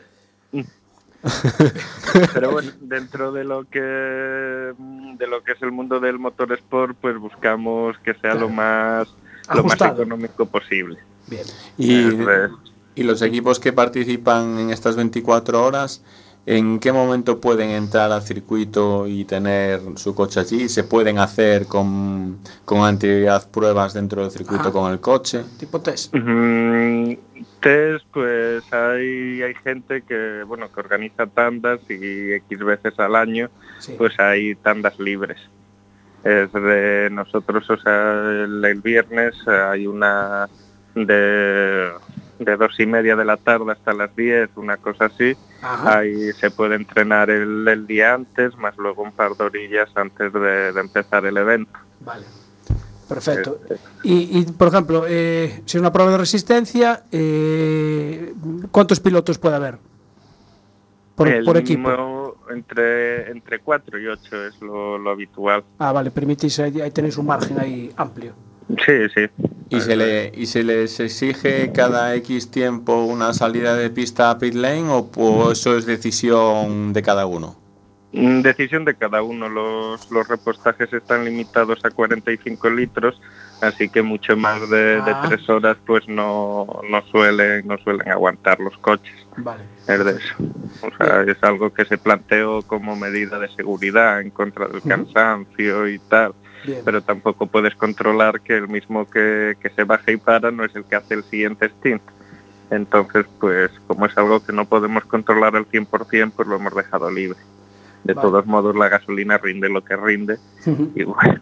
[SPEAKER 10] Pero bueno, dentro de lo que de lo que es el mundo del motor sport, pues buscamos que sea lo más lo más económico posible.
[SPEAKER 2] Bien.
[SPEAKER 11] Y pues, ¿Y los equipos que participan en estas veinticuatro horas, en qué momento pueden entrar al circuito y tener su coche allí? ¿Se pueden hacer con, con anterioridad pruebas dentro del circuito ah, con el coche?
[SPEAKER 2] ¿Tipo test?
[SPEAKER 10] Mm, test, pues hay, hay gente que, bueno, que organiza tandas y X veces al año, sí. pues hay tandas libres. Es de nosotros, o sea, el, el viernes hay una de... de dos y media de la tarde hasta las diez, una cosa así. Ajá. Ahí se puede entrenar el, el día antes, más luego un par de orillas antes de, de empezar el evento.
[SPEAKER 2] Vale, perfecto. Eh, y, y, por ejemplo, eh, si es una prueba de resistencia, eh, ¿cuántos pilotos puede haber por,
[SPEAKER 10] el
[SPEAKER 2] por equipo?
[SPEAKER 10] Entre, entre cuatro y ocho es lo, lo habitual.
[SPEAKER 2] Ah, vale, permitís, ahí, ahí tenéis un margen ahí amplio.
[SPEAKER 10] Sí, sí.
[SPEAKER 11] ¿Y se, le, ¿Y se les exige cada X tiempo una salida de pista a pit lane o pues eso es decisión de cada uno?
[SPEAKER 10] Decisión de cada uno. Los, los repostajes están limitados a cuarenta y cinco litros, así que mucho más de, ah. de tres horas pues no, no, suelen, no suelen aguantar los coches.
[SPEAKER 2] Vale.
[SPEAKER 10] Es de eso. O sea, es algo que se planteó como medida de seguridad en contra del cansancio y tal. Bien. Pero tampoco puedes controlar que el mismo que, que se baja y para no es el que hace el siguiente stint. Entonces, pues como es algo que no podemos controlar al cien por ciento, pues lo hemos dejado libre. De vale. todos modos, la gasolina rinde lo que rinde. Uh-huh. Y bueno.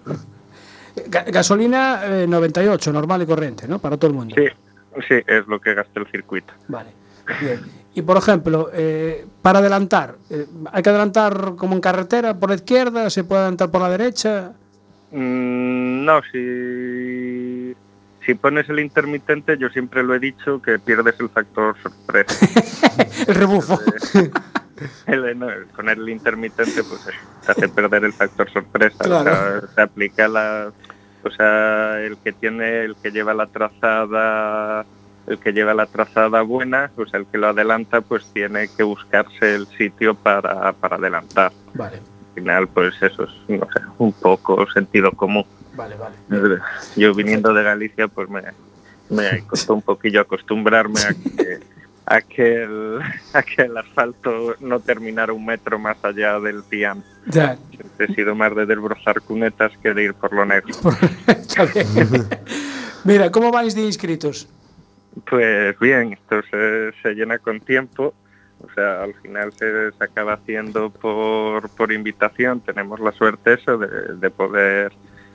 [SPEAKER 2] Gasolina eh, noventa y ocho, normal y corriente, ¿no? Para todo el mundo.
[SPEAKER 10] Sí, sí, es lo que gasta el circuito.
[SPEAKER 2] Vale, bien. Y por ejemplo, eh, para adelantar, eh, ¿hay que adelantar como en carretera por la izquierda? ¿Se puede adelantar por la derecha?
[SPEAKER 10] Mm, no, si, si pones el intermitente, yo siempre lo he dicho, que pierdes el factor sorpresa.
[SPEAKER 2] El rebufo.
[SPEAKER 10] El, no, el poner el intermitente pues te hace perder el factor sorpresa. Claro. O sea, se aplica la, o sea, el que tiene, el que lleva la trazada el que lleva la trazada buena, pues el que lo adelanta pues tiene que buscarse el sitio para, para adelantar.
[SPEAKER 2] Vale.
[SPEAKER 10] Al final pues eso es, no sé, un poco sentido común.
[SPEAKER 2] Vale, vale.
[SPEAKER 10] Yo viniendo de Galicia pues me, me costó un poquillo acostumbrarme a que, a, que el, a que el asfalto no terminara un metro más allá del piano.
[SPEAKER 2] Ya.
[SPEAKER 10] He sido más de desbrozar cunetas que de ir por lo negro.
[SPEAKER 2] Está bien. Mira, ¿cómo vais de inscritos?
[SPEAKER 10] Pues bien, esto se, se llena con tiempo. O sea, al final se, se acaba haciendo por, por invitación. Tenemos la suerte eso de, de poder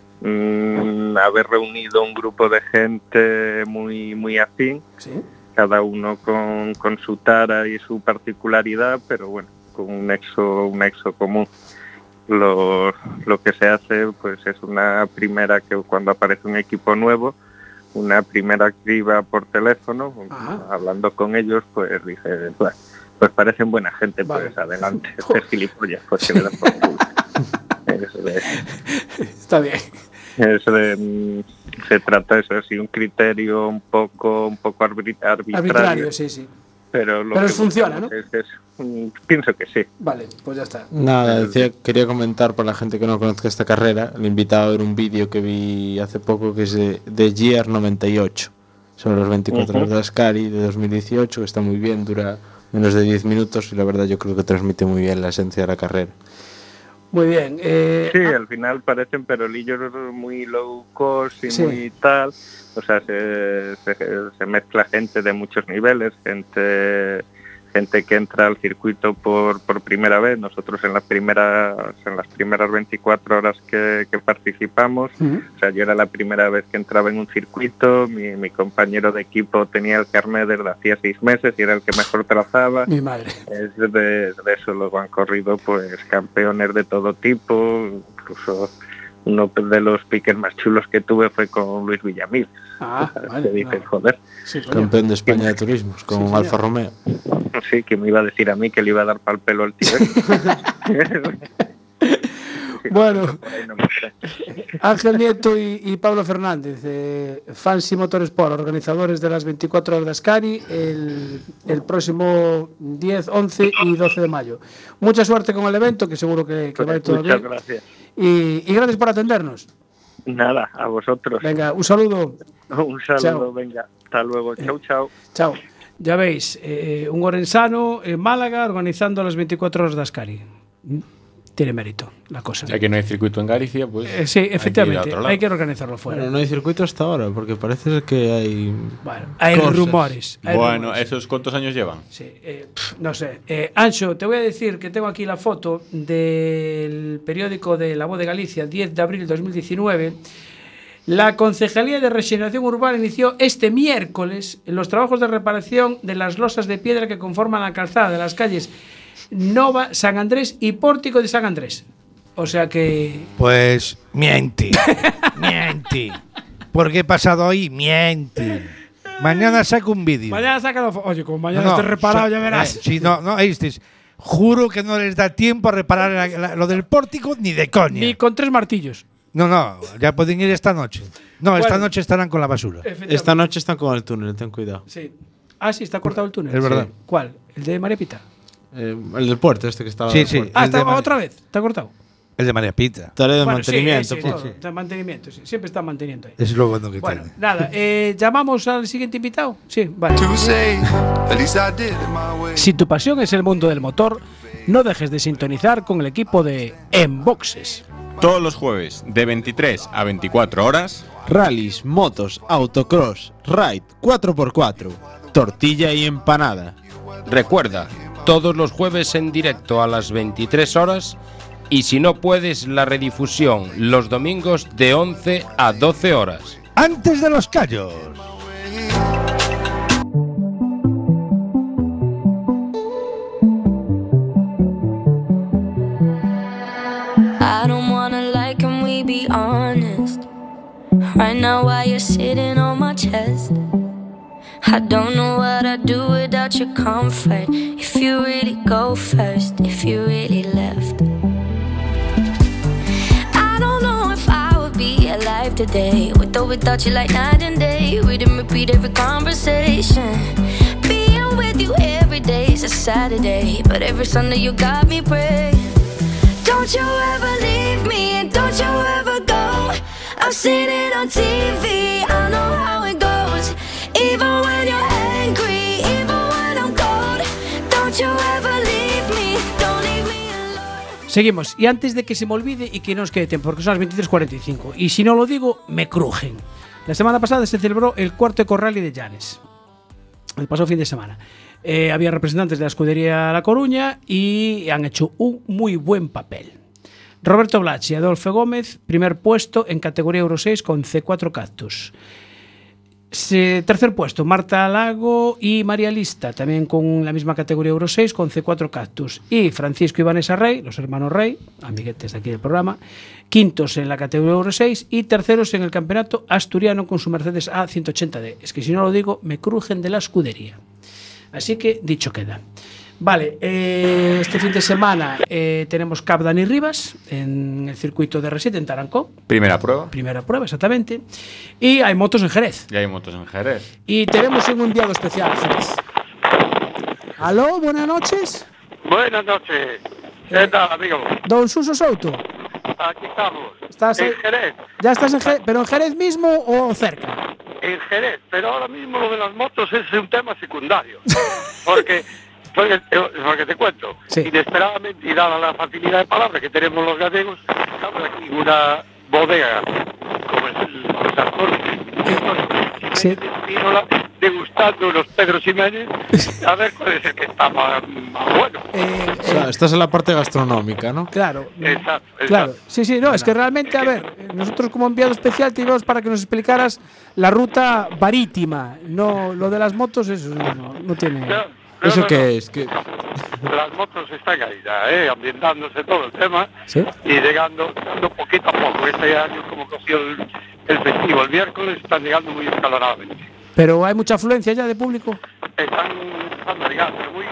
[SPEAKER 10] mmm, haber reunido un grupo de gente muy, muy afín.
[SPEAKER 2] ¿Sí?
[SPEAKER 10] Cada uno con, con su tara y su particularidad, pero bueno, con un nexo, un nexo común. Lo, lo que se hace pues es una primera, que cuando aparece un equipo nuevo, una primera criba por teléfono. Ajá. Hablando con ellos, pues dije, pues, pues parecen buena gente, vale. Pues adelante, este gilipollas, pues que le dan por culo. Eso de,
[SPEAKER 2] está bien.
[SPEAKER 10] Eso de, se trata eso, así un criterio un poco, un poco arbitrario.
[SPEAKER 2] Arbitrario, sí, sí.
[SPEAKER 10] Pero, lo
[SPEAKER 2] pero
[SPEAKER 10] que
[SPEAKER 2] funciona, ¿no?
[SPEAKER 10] Es, es, pienso que sí.
[SPEAKER 2] Vale, pues ya está.
[SPEAKER 4] Nada, decía, quería comentar para la gente que no conozca esta carrera, le he invitado a ver un vídeo que vi hace poco que es de, de Gear noventa y ocho, sobre los veinticuatro uh-huh. horas de Ascari de dos mil dieciocho, que está muy bien, dura menos de diez minutos y la verdad yo creo que transmite muy bien la esencia de la carrera.
[SPEAKER 2] Muy bien. Eh,
[SPEAKER 10] sí,
[SPEAKER 2] ah,
[SPEAKER 10] al final parecen perolillos muy low cost y
[SPEAKER 2] sí.
[SPEAKER 10] muy tal. O sea, se, se, se mezcla gente de muchos niveles, gente gente que entra al circuito por, por primera vez. Nosotros en las primeras en las primeras veinticuatro horas que, que participamos, uh-huh. o sea, yo era la primera vez que entraba en un circuito, mi, mi compañero de equipo tenía el carnet desde hacía seis meses y era el que mejor trazaba.
[SPEAKER 2] Mi madre.
[SPEAKER 10] Es de, de eso luego han corrido pues campeones de todo tipo, incluso uno de los piques más chulos que tuve fue con Luis Villamil.
[SPEAKER 2] Ah,
[SPEAKER 10] o sea,
[SPEAKER 2] vale.
[SPEAKER 10] Te dices,
[SPEAKER 2] No.
[SPEAKER 10] joder.
[SPEAKER 2] Sí,
[SPEAKER 4] campeón de España de turismos, con sí, Alfa Romeo.
[SPEAKER 10] Sí, que me iba a decir a mí que le iba a dar pa'l pelo al tío.
[SPEAKER 2] Bueno, Ángel Nieto y, y Pablo Fernández, eh, Fancy Motorsport, organizadores de las veinticuatro horas de Ascari, el, el próximo diez, once y doce de mayo. Mucha suerte con el evento, que seguro que, que va a ir todo bien.
[SPEAKER 10] Muchas gracias.
[SPEAKER 2] Y, y gracias por atendernos.
[SPEAKER 10] Nada, a vosotros.
[SPEAKER 2] Venga, un saludo.
[SPEAKER 10] Un saludo, chao. Venga, hasta luego. Chau, chau.
[SPEAKER 2] Chao. Ya veis, eh, un orensano en Málaga organizando las veinticuatro horas de Ascari. Tiene mérito la cosa.
[SPEAKER 11] Ya que no hay circuito en Galicia, pues.
[SPEAKER 2] Eh, sí, efectivamente, hay que, hay que organizarlo fuera.
[SPEAKER 4] Bueno, no hay circuito hasta ahora, porque parece que hay.
[SPEAKER 2] Bueno, hay cosas. rumores. Hay
[SPEAKER 11] bueno,
[SPEAKER 2] rumores.
[SPEAKER 11] ¿esos cuántos años llevan?
[SPEAKER 2] Sí, eh, pff, no sé. Eh, Ancho, te voy a decir que tengo aquí la foto del periódico de La Voz de Galicia, diez de abril de dos mil diecinueve. La Concejalía de Regeneración Urbana inició este miércoles los trabajos de reparación de las losas de piedra que conforman la calzada de las calles Nova, San Andrés y Pórtico de San Andrés. O sea que...
[SPEAKER 5] Pues miente, miente. Porque he pasado ahí, miente. Mañana saco un vídeo.
[SPEAKER 2] Mañana saca... Oye, como mañana no, esté reparado, so, ya verás.
[SPEAKER 5] Eh, si no, no, este juro que no les da tiempo a reparar la, la, lo del pórtico ni de coña.
[SPEAKER 2] Ni con tres martillos.
[SPEAKER 5] No, no, ya pueden ir esta noche. No, bueno, esta noche estarán con la basura.
[SPEAKER 4] Esta noche están con el túnel, ten cuidado.
[SPEAKER 2] Sí. Ah, sí, está cortado el túnel.
[SPEAKER 5] Es verdad.
[SPEAKER 2] Sí. ¿Cuál? ¿El de María Pita?
[SPEAKER 4] Eh, el del puerto, este que estaba.
[SPEAKER 5] Sí, sí.
[SPEAKER 2] Ah, está, otra vez, está cortado.
[SPEAKER 5] El de María Pita.
[SPEAKER 4] Tarea de
[SPEAKER 2] bueno,
[SPEAKER 4] mantenimiento.
[SPEAKER 2] Sí, sí, sí. De mantenimiento, sí. Siempre está manteniendo ahí.
[SPEAKER 5] Es lo bueno que
[SPEAKER 2] bueno,
[SPEAKER 5] tiene.
[SPEAKER 2] Nada, eh, ¿llamamos al siguiente invitado? Sí, vale. Si tu pasión es el mundo del motor, no dejes de sintonizar con el equipo de En Boxes.
[SPEAKER 6] Todos los jueves, de veintitrés a veinticuatro horas,
[SPEAKER 12] rallies, motos, autocross, ride, cuatro por cuatro, tortilla y empanada.
[SPEAKER 3] Recuerda, todos los jueves en directo a las veintitrés horas y si no puedes, la redifusión los domingos de once a doce horas.
[SPEAKER 5] Antes de los callos.
[SPEAKER 13] I don't wanna lie, can we be honest? Right now while you're sitting on my chest, I don't know what I'd do without your comfort. If you really go first, if you really left, I don't know if I would be alive today with the go without you like night and day. We didn't repeat every conversation. Being with you every day is a Saturday, but every Sunday you got me praying. Don't you ever leave me and don't you ever go. I've seen it on T V, I know how it goes. Even when you're angry, even when I'm cold. Don't you ever leave me, don't leave me alone.
[SPEAKER 2] Seguimos, y antes de que se me olvide y que no os quede tiempo, porque son las veintitrés cuarenta y cinco, y si no lo digo, me crujen. La semana pasada se celebró el cuarto Eco-Rally de Llanes, el pasado fin de semana. Eh, había representantes de la escudería La Coruña y han hecho un muy buen papel. Roberto Blach y Adolfo Gómez, primer puesto en categoría Euro seis con C cuatro Cactus. Se, tercer puesto, Marta Lago y María Lista, también con la misma categoría Euro seis con C cuatro Cactus. Y Francisco y Vanessa Rey, los hermanos Rey, amiguetes aquí del programa, quintos en la categoría Euro seis y terceros en el campeonato asturiano con su Mercedes A ciento ochenta D. Es que si no lo digo, me crujen de la escudería. Así que dicho queda. Vale, eh, este fin de semana eh, tenemos Cap Dani Rivas en el circuito de R siete en Tarancón.
[SPEAKER 11] Primera prueba.
[SPEAKER 2] Primera prueba, exactamente. Y hay motos en Jerez.
[SPEAKER 11] Y hay motos en Jerez.
[SPEAKER 2] Y tenemos un enviado especial a Jerez. Aló, buenas noches.
[SPEAKER 14] Buenas noches. ¿Qué tal, amigo?
[SPEAKER 2] Don Suso Souto.
[SPEAKER 14] Aquí estamos.
[SPEAKER 2] ¿Estás
[SPEAKER 14] en
[SPEAKER 2] en
[SPEAKER 14] Jerez?
[SPEAKER 2] ¿Ya estás en Jerez? ¿Pero en Jerez mismo o cerca?
[SPEAKER 14] En Jerez, pero ahora mismo lo de las motos es un tema secundario. Porque... Porque, porque te cuento, sí. Inesperadamente y dada la facilidad de palabra que tenemos los gallegos, estamos aquí en una bodega como es el Sartor,
[SPEAKER 2] sí.
[SPEAKER 14] degustando los Pedro Ximénez, a ver cuál es el que está más, más bueno.
[SPEAKER 2] Eh,
[SPEAKER 4] o sea, estás en la parte gastronómica, ¿no?
[SPEAKER 2] Claro.
[SPEAKER 14] Exacto, exacto.
[SPEAKER 2] Claro. Sí, sí, no, es que realmente, a ver, nosotros como enviado especial te íbamos para que nos explicaras la ruta marítima, no lo de las motos, eso no, no tiene...
[SPEAKER 14] No.
[SPEAKER 4] ¿Eso
[SPEAKER 14] no,
[SPEAKER 4] qué
[SPEAKER 14] no.
[SPEAKER 4] es? ¿Qué?
[SPEAKER 14] Las motos están ahí ya, ¿eh? Ambientándose todo el tema,
[SPEAKER 2] ¿sí?
[SPEAKER 14] Y llegando, llegando poquito a poco. Este año, como cogió el, el festivo el miércoles, están llegando muy escalonadamente.
[SPEAKER 2] ¿Pero hay mucha afluencia ya de público?
[SPEAKER 14] Están, están llegando muy...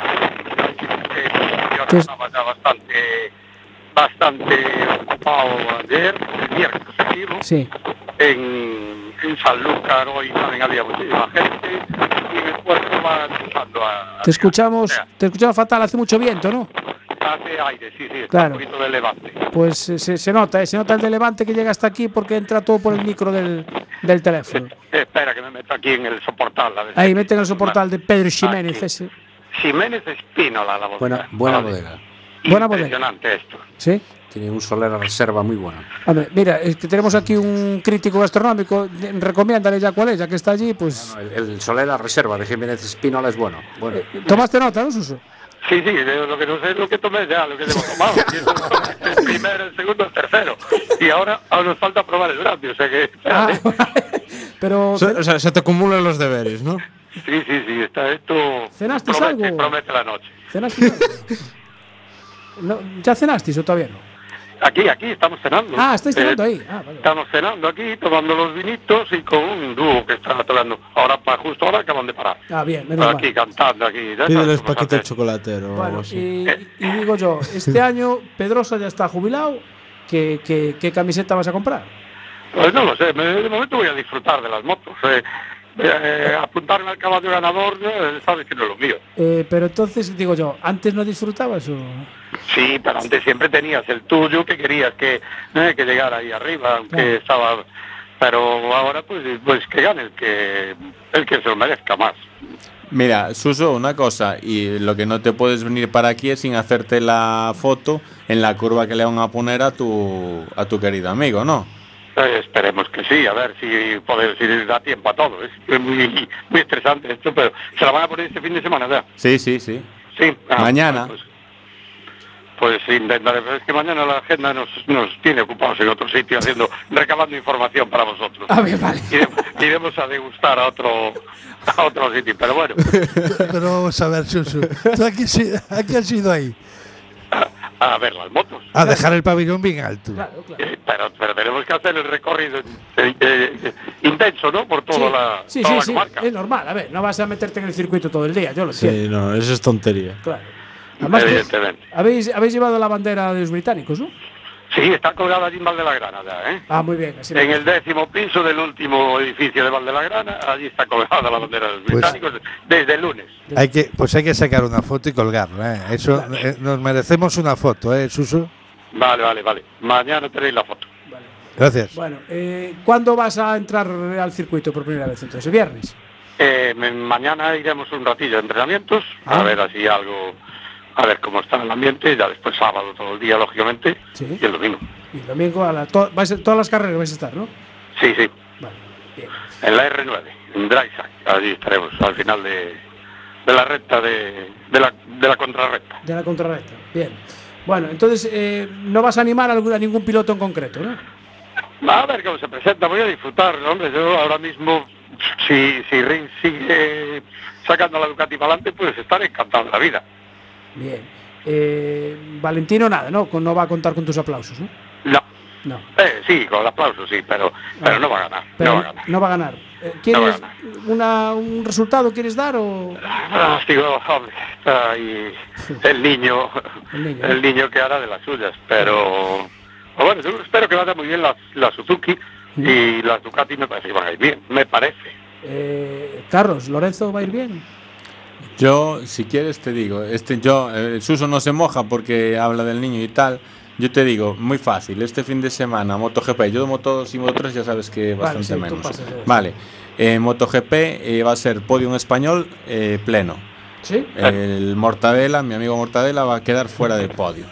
[SPEAKER 14] Yo
[SPEAKER 2] Pues,
[SPEAKER 14] estaba ya bastante, bastante ocupado ayer, el miércoles festivo.
[SPEAKER 2] Sí.
[SPEAKER 14] En, en Sanlúcar hoy también había muchísima gente y en el puerto va empezando a...
[SPEAKER 2] Te escuchamos, o sea, te escuchamos fatal, hace mucho viento, ¿no?
[SPEAKER 14] Hace aire, sí, sí, está
[SPEAKER 2] claro.
[SPEAKER 14] Un poquito de levante.
[SPEAKER 2] Pues eh, se, se nota, eh, se nota el de levante que llega hasta aquí porque entra todo por el micro del, del teléfono.
[SPEAKER 14] Eh, espera que me meto aquí en el soportal. A ver
[SPEAKER 2] Ahí,
[SPEAKER 14] si
[SPEAKER 2] mete en el soportal de Pedro Ximénez ese.
[SPEAKER 14] Ximénez Espínola, la bodega.
[SPEAKER 9] Buena, buena
[SPEAKER 14] vale.
[SPEAKER 9] bodega.
[SPEAKER 2] Buena bodega.
[SPEAKER 14] Impresionante esto.
[SPEAKER 2] ¿Sí?
[SPEAKER 9] Tiene un Solera Reserva muy bueno.
[SPEAKER 2] A ver, mira, es que tenemos aquí un crítico gastronómico. Recomiéndale ya cuál es, ya que está allí, pues.
[SPEAKER 9] No, no, el, el Solera Reserva de Jiménez Espínola es bueno. bueno.
[SPEAKER 2] Eh, ¿Tomaste nota, no, Suso?
[SPEAKER 14] Sí, sí, lo que no sé es lo que tomé ya, lo que hemos tomado. El primero, el segundo, el tercero. Y ahora, ahora nos falta probar el brandy, o sea que...
[SPEAKER 2] Ah, pero...
[SPEAKER 4] O sea, o sea, se te acumulan los deberes, ¿no?
[SPEAKER 14] Sí, sí, sí, está esto...
[SPEAKER 2] ¿Cenaste
[SPEAKER 14] promete,
[SPEAKER 2] algo?
[SPEAKER 14] Promete la noche.
[SPEAKER 2] ¿Cenaste algo? No, ¿ya cenaste o todavía no?
[SPEAKER 14] Aquí, aquí, estamos cenando.
[SPEAKER 2] Ah, estáis cenando
[SPEAKER 14] eh,
[SPEAKER 2] ahí. Ah, vale.
[SPEAKER 14] Estamos cenando aquí, tomando los vinitos y con un dúo que está tocando. Ahora, para justo ahora, acaban de parar.
[SPEAKER 2] Ah, bien, menos mal.
[SPEAKER 14] Aquí, cantando, aquí.
[SPEAKER 4] Pídeles paquete de chocolatero.
[SPEAKER 2] Bueno,
[SPEAKER 4] así.
[SPEAKER 2] y, y digo yo, este año Pedrosa ya está jubilado. ¿Qué, qué, qué camiseta vas a comprar?
[SPEAKER 14] Pues no lo sé, me, de momento voy a disfrutar de las motos. Eh, eh, apuntarme al caballo ganador, eh, sabes que no es lo mío.
[SPEAKER 2] Eh, pero entonces, digo yo, ¿antes no disfrutabas o...?
[SPEAKER 14] Sí, pero antes siempre tenías el tuyo que querías que, eh, que llegara ahí arriba, aunque claro. estaba... Pero ahora pues, pues que gane el que, el que se lo merezca más.
[SPEAKER 11] Mira, Suso, una cosa, y lo que no te puedes venir para aquí es sin hacerte la foto en la curva que le van a poner a tu, a tu querido amigo, ¿no?
[SPEAKER 14] Eh, esperemos que sí, a ver si poder, si les da tiempo a todo. Es muy, muy estresante esto, pero ¿se la van a poner este fin de semana ya?
[SPEAKER 11] Sí, sí, sí.
[SPEAKER 14] Sí. Ah,
[SPEAKER 11] mañana.
[SPEAKER 14] Pues, pues intentaré, pero es que mañana la agenda nos, nos tiene ocupados en otro sitio haciendo, recabando información para vosotros.
[SPEAKER 2] A ver, vale.
[SPEAKER 14] Iremos, iremos a degustar a otro, a otro sitio, pero bueno.
[SPEAKER 5] Pero vamos a ver, Susu, ¿tú a qué, a qué has ido ahí?
[SPEAKER 14] A, a ver las motos.
[SPEAKER 5] A dejar el pabellón bien alto.
[SPEAKER 2] Claro, claro.
[SPEAKER 14] Eh, pero, pero tenemos que hacer el recorrido eh, eh, intenso, ¿no? Por toda
[SPEAKER 2] sí,
[SPEAKER 14] la,
[SPEAKER 2] sí,
[SPEAKER 14] toda
[SPEAKER 2] sí,
[SPEAKER 14] la
[SPEAKER 2] sí,
[SPEAKER 14] comarca.
[SPEAKER 2] es normal. A ver, no vas a meterte en el circuito todo el día, yo lo
[SPEAKER 4] Sí,
[SPEAKER 2] entiendo.
[SPEAKER 4] no, eso es tontería.
[SPEAKER 2] Claro. Además,
[SPEAKER 14] Evidentemente.
[SPEAKER 2] habéis, habéis llevado la bandera de los británicos, ¿no?
[SPEAKER 14] Sí, está colgada allí en Valdelagrana ya, ¿eh?
[SPEAKER 2] Ah, muy bien. Así
[SPEAKER 14] en el décimo piso del último edificio de Valdelagrana, allí está colgada la bandera de los
[SPEAKER 5] Pues,
[SPEAKER 14] británicos desde el lunes.
[SPEAKER 5] Hay que, pues hay que sacar una foto y colgarla, ¿eh? Eso, eh, nos merecemos una foto, ¿eh, Suso?
[SPEAKER 14] Vale, vale, vale. Mañana tenéis la foto.
[SPEAKER 5] Gracias.
[SPEAKER 2] Bueno, eh, ¿cuándo vas a entrar al circuito por primera vez entonces? ¿El viernes?
[SPEAKER 14] Eh, me- mañana iremos un ratillo de entrenamientos,
[SPEAKER 2] Ah.
[SPEAKER 14] a ver así algo, a ver cómo está el ambiente, ya después sábado todo el día, lógicamente,
[SPEAKER 2] Sí.
[SPEAKER 14] y el domingo.
[SPEAKER 2] Y el domingo a la, to- vais a- todas las carreras vais a estar, ¿no?
[SPEAKER 14] Sí, sí.
[SPEAKER 2] Vale, bien.
[SPEAKER 14] En la R nueve, en Dreisac, allí estaremos al final de, de la recta de, de la, de la contrarrecta.
[SPEAKER 2] De la contrarrecta. Bien. Bueno, entonces eh, no vas a animar a, algún- a ningún piloto en concreto, ¿no?
[SPEAKER 14] A ver cómo se presenta, voy a disfrutar, hombre, yo ahora mismo, si, si Rins sigue sacando la Ducati para adelante, pues estaré encantado de la vida.
[SPEAKER 2] Bien. Eh, Valentino nada, ¿no? Con- No va a contar con tus aplausos, ¿no?
[SPEAKER 14] No.
[SPEAKER 2] No.
[SPEAKER 14] Eh, sí, con el aplauso, sí, pero, pero no va a ganar,
[SPEAKER 2] Pero
[SPEAKER 14] no va a ganar.
[SPEAKER 2] no va a ganar. Eh, ¿Quieres una, un resultado quieres dar o...?
[SPEAKER 14] Ah, digo, hombre, ahí el niño,
[SPEAKER 2] El niño,
[SPEAKER 14] el niño que hará de las suyas, pero bueno, yo espero que vaya muy bien la, la Suzuki y las Ducati me parece que van a ir bien, me parece.
[SPEAKER 2] Eh, Carlos, ¿Lorenzo va a ir bien?
[SPEAKER 11] Yo, si quieres, te digo, este yo, el Suso no se moja porque habla del niño y tal. Yo te digo, muy fácil, este fin de semana, MotoGP, yo de Moto dos y Moto tres ya sabes que
[SPEAKER 2] Vale,
[SPEAKER 11] bastante
[SPEAKER 2] sí, tú
[SPEAKER 11] menos.
[SPEAKER 2] pasas de eso.
[SPEAKER 11] Vale, eh, MotoGP eh, va a ser podium español eh, pleno.
[SPEAKER 2] ¿Sí?
[SPEAKER 11] El Mortadela, mi amigo Mortadela, va a quedar fuera del podio.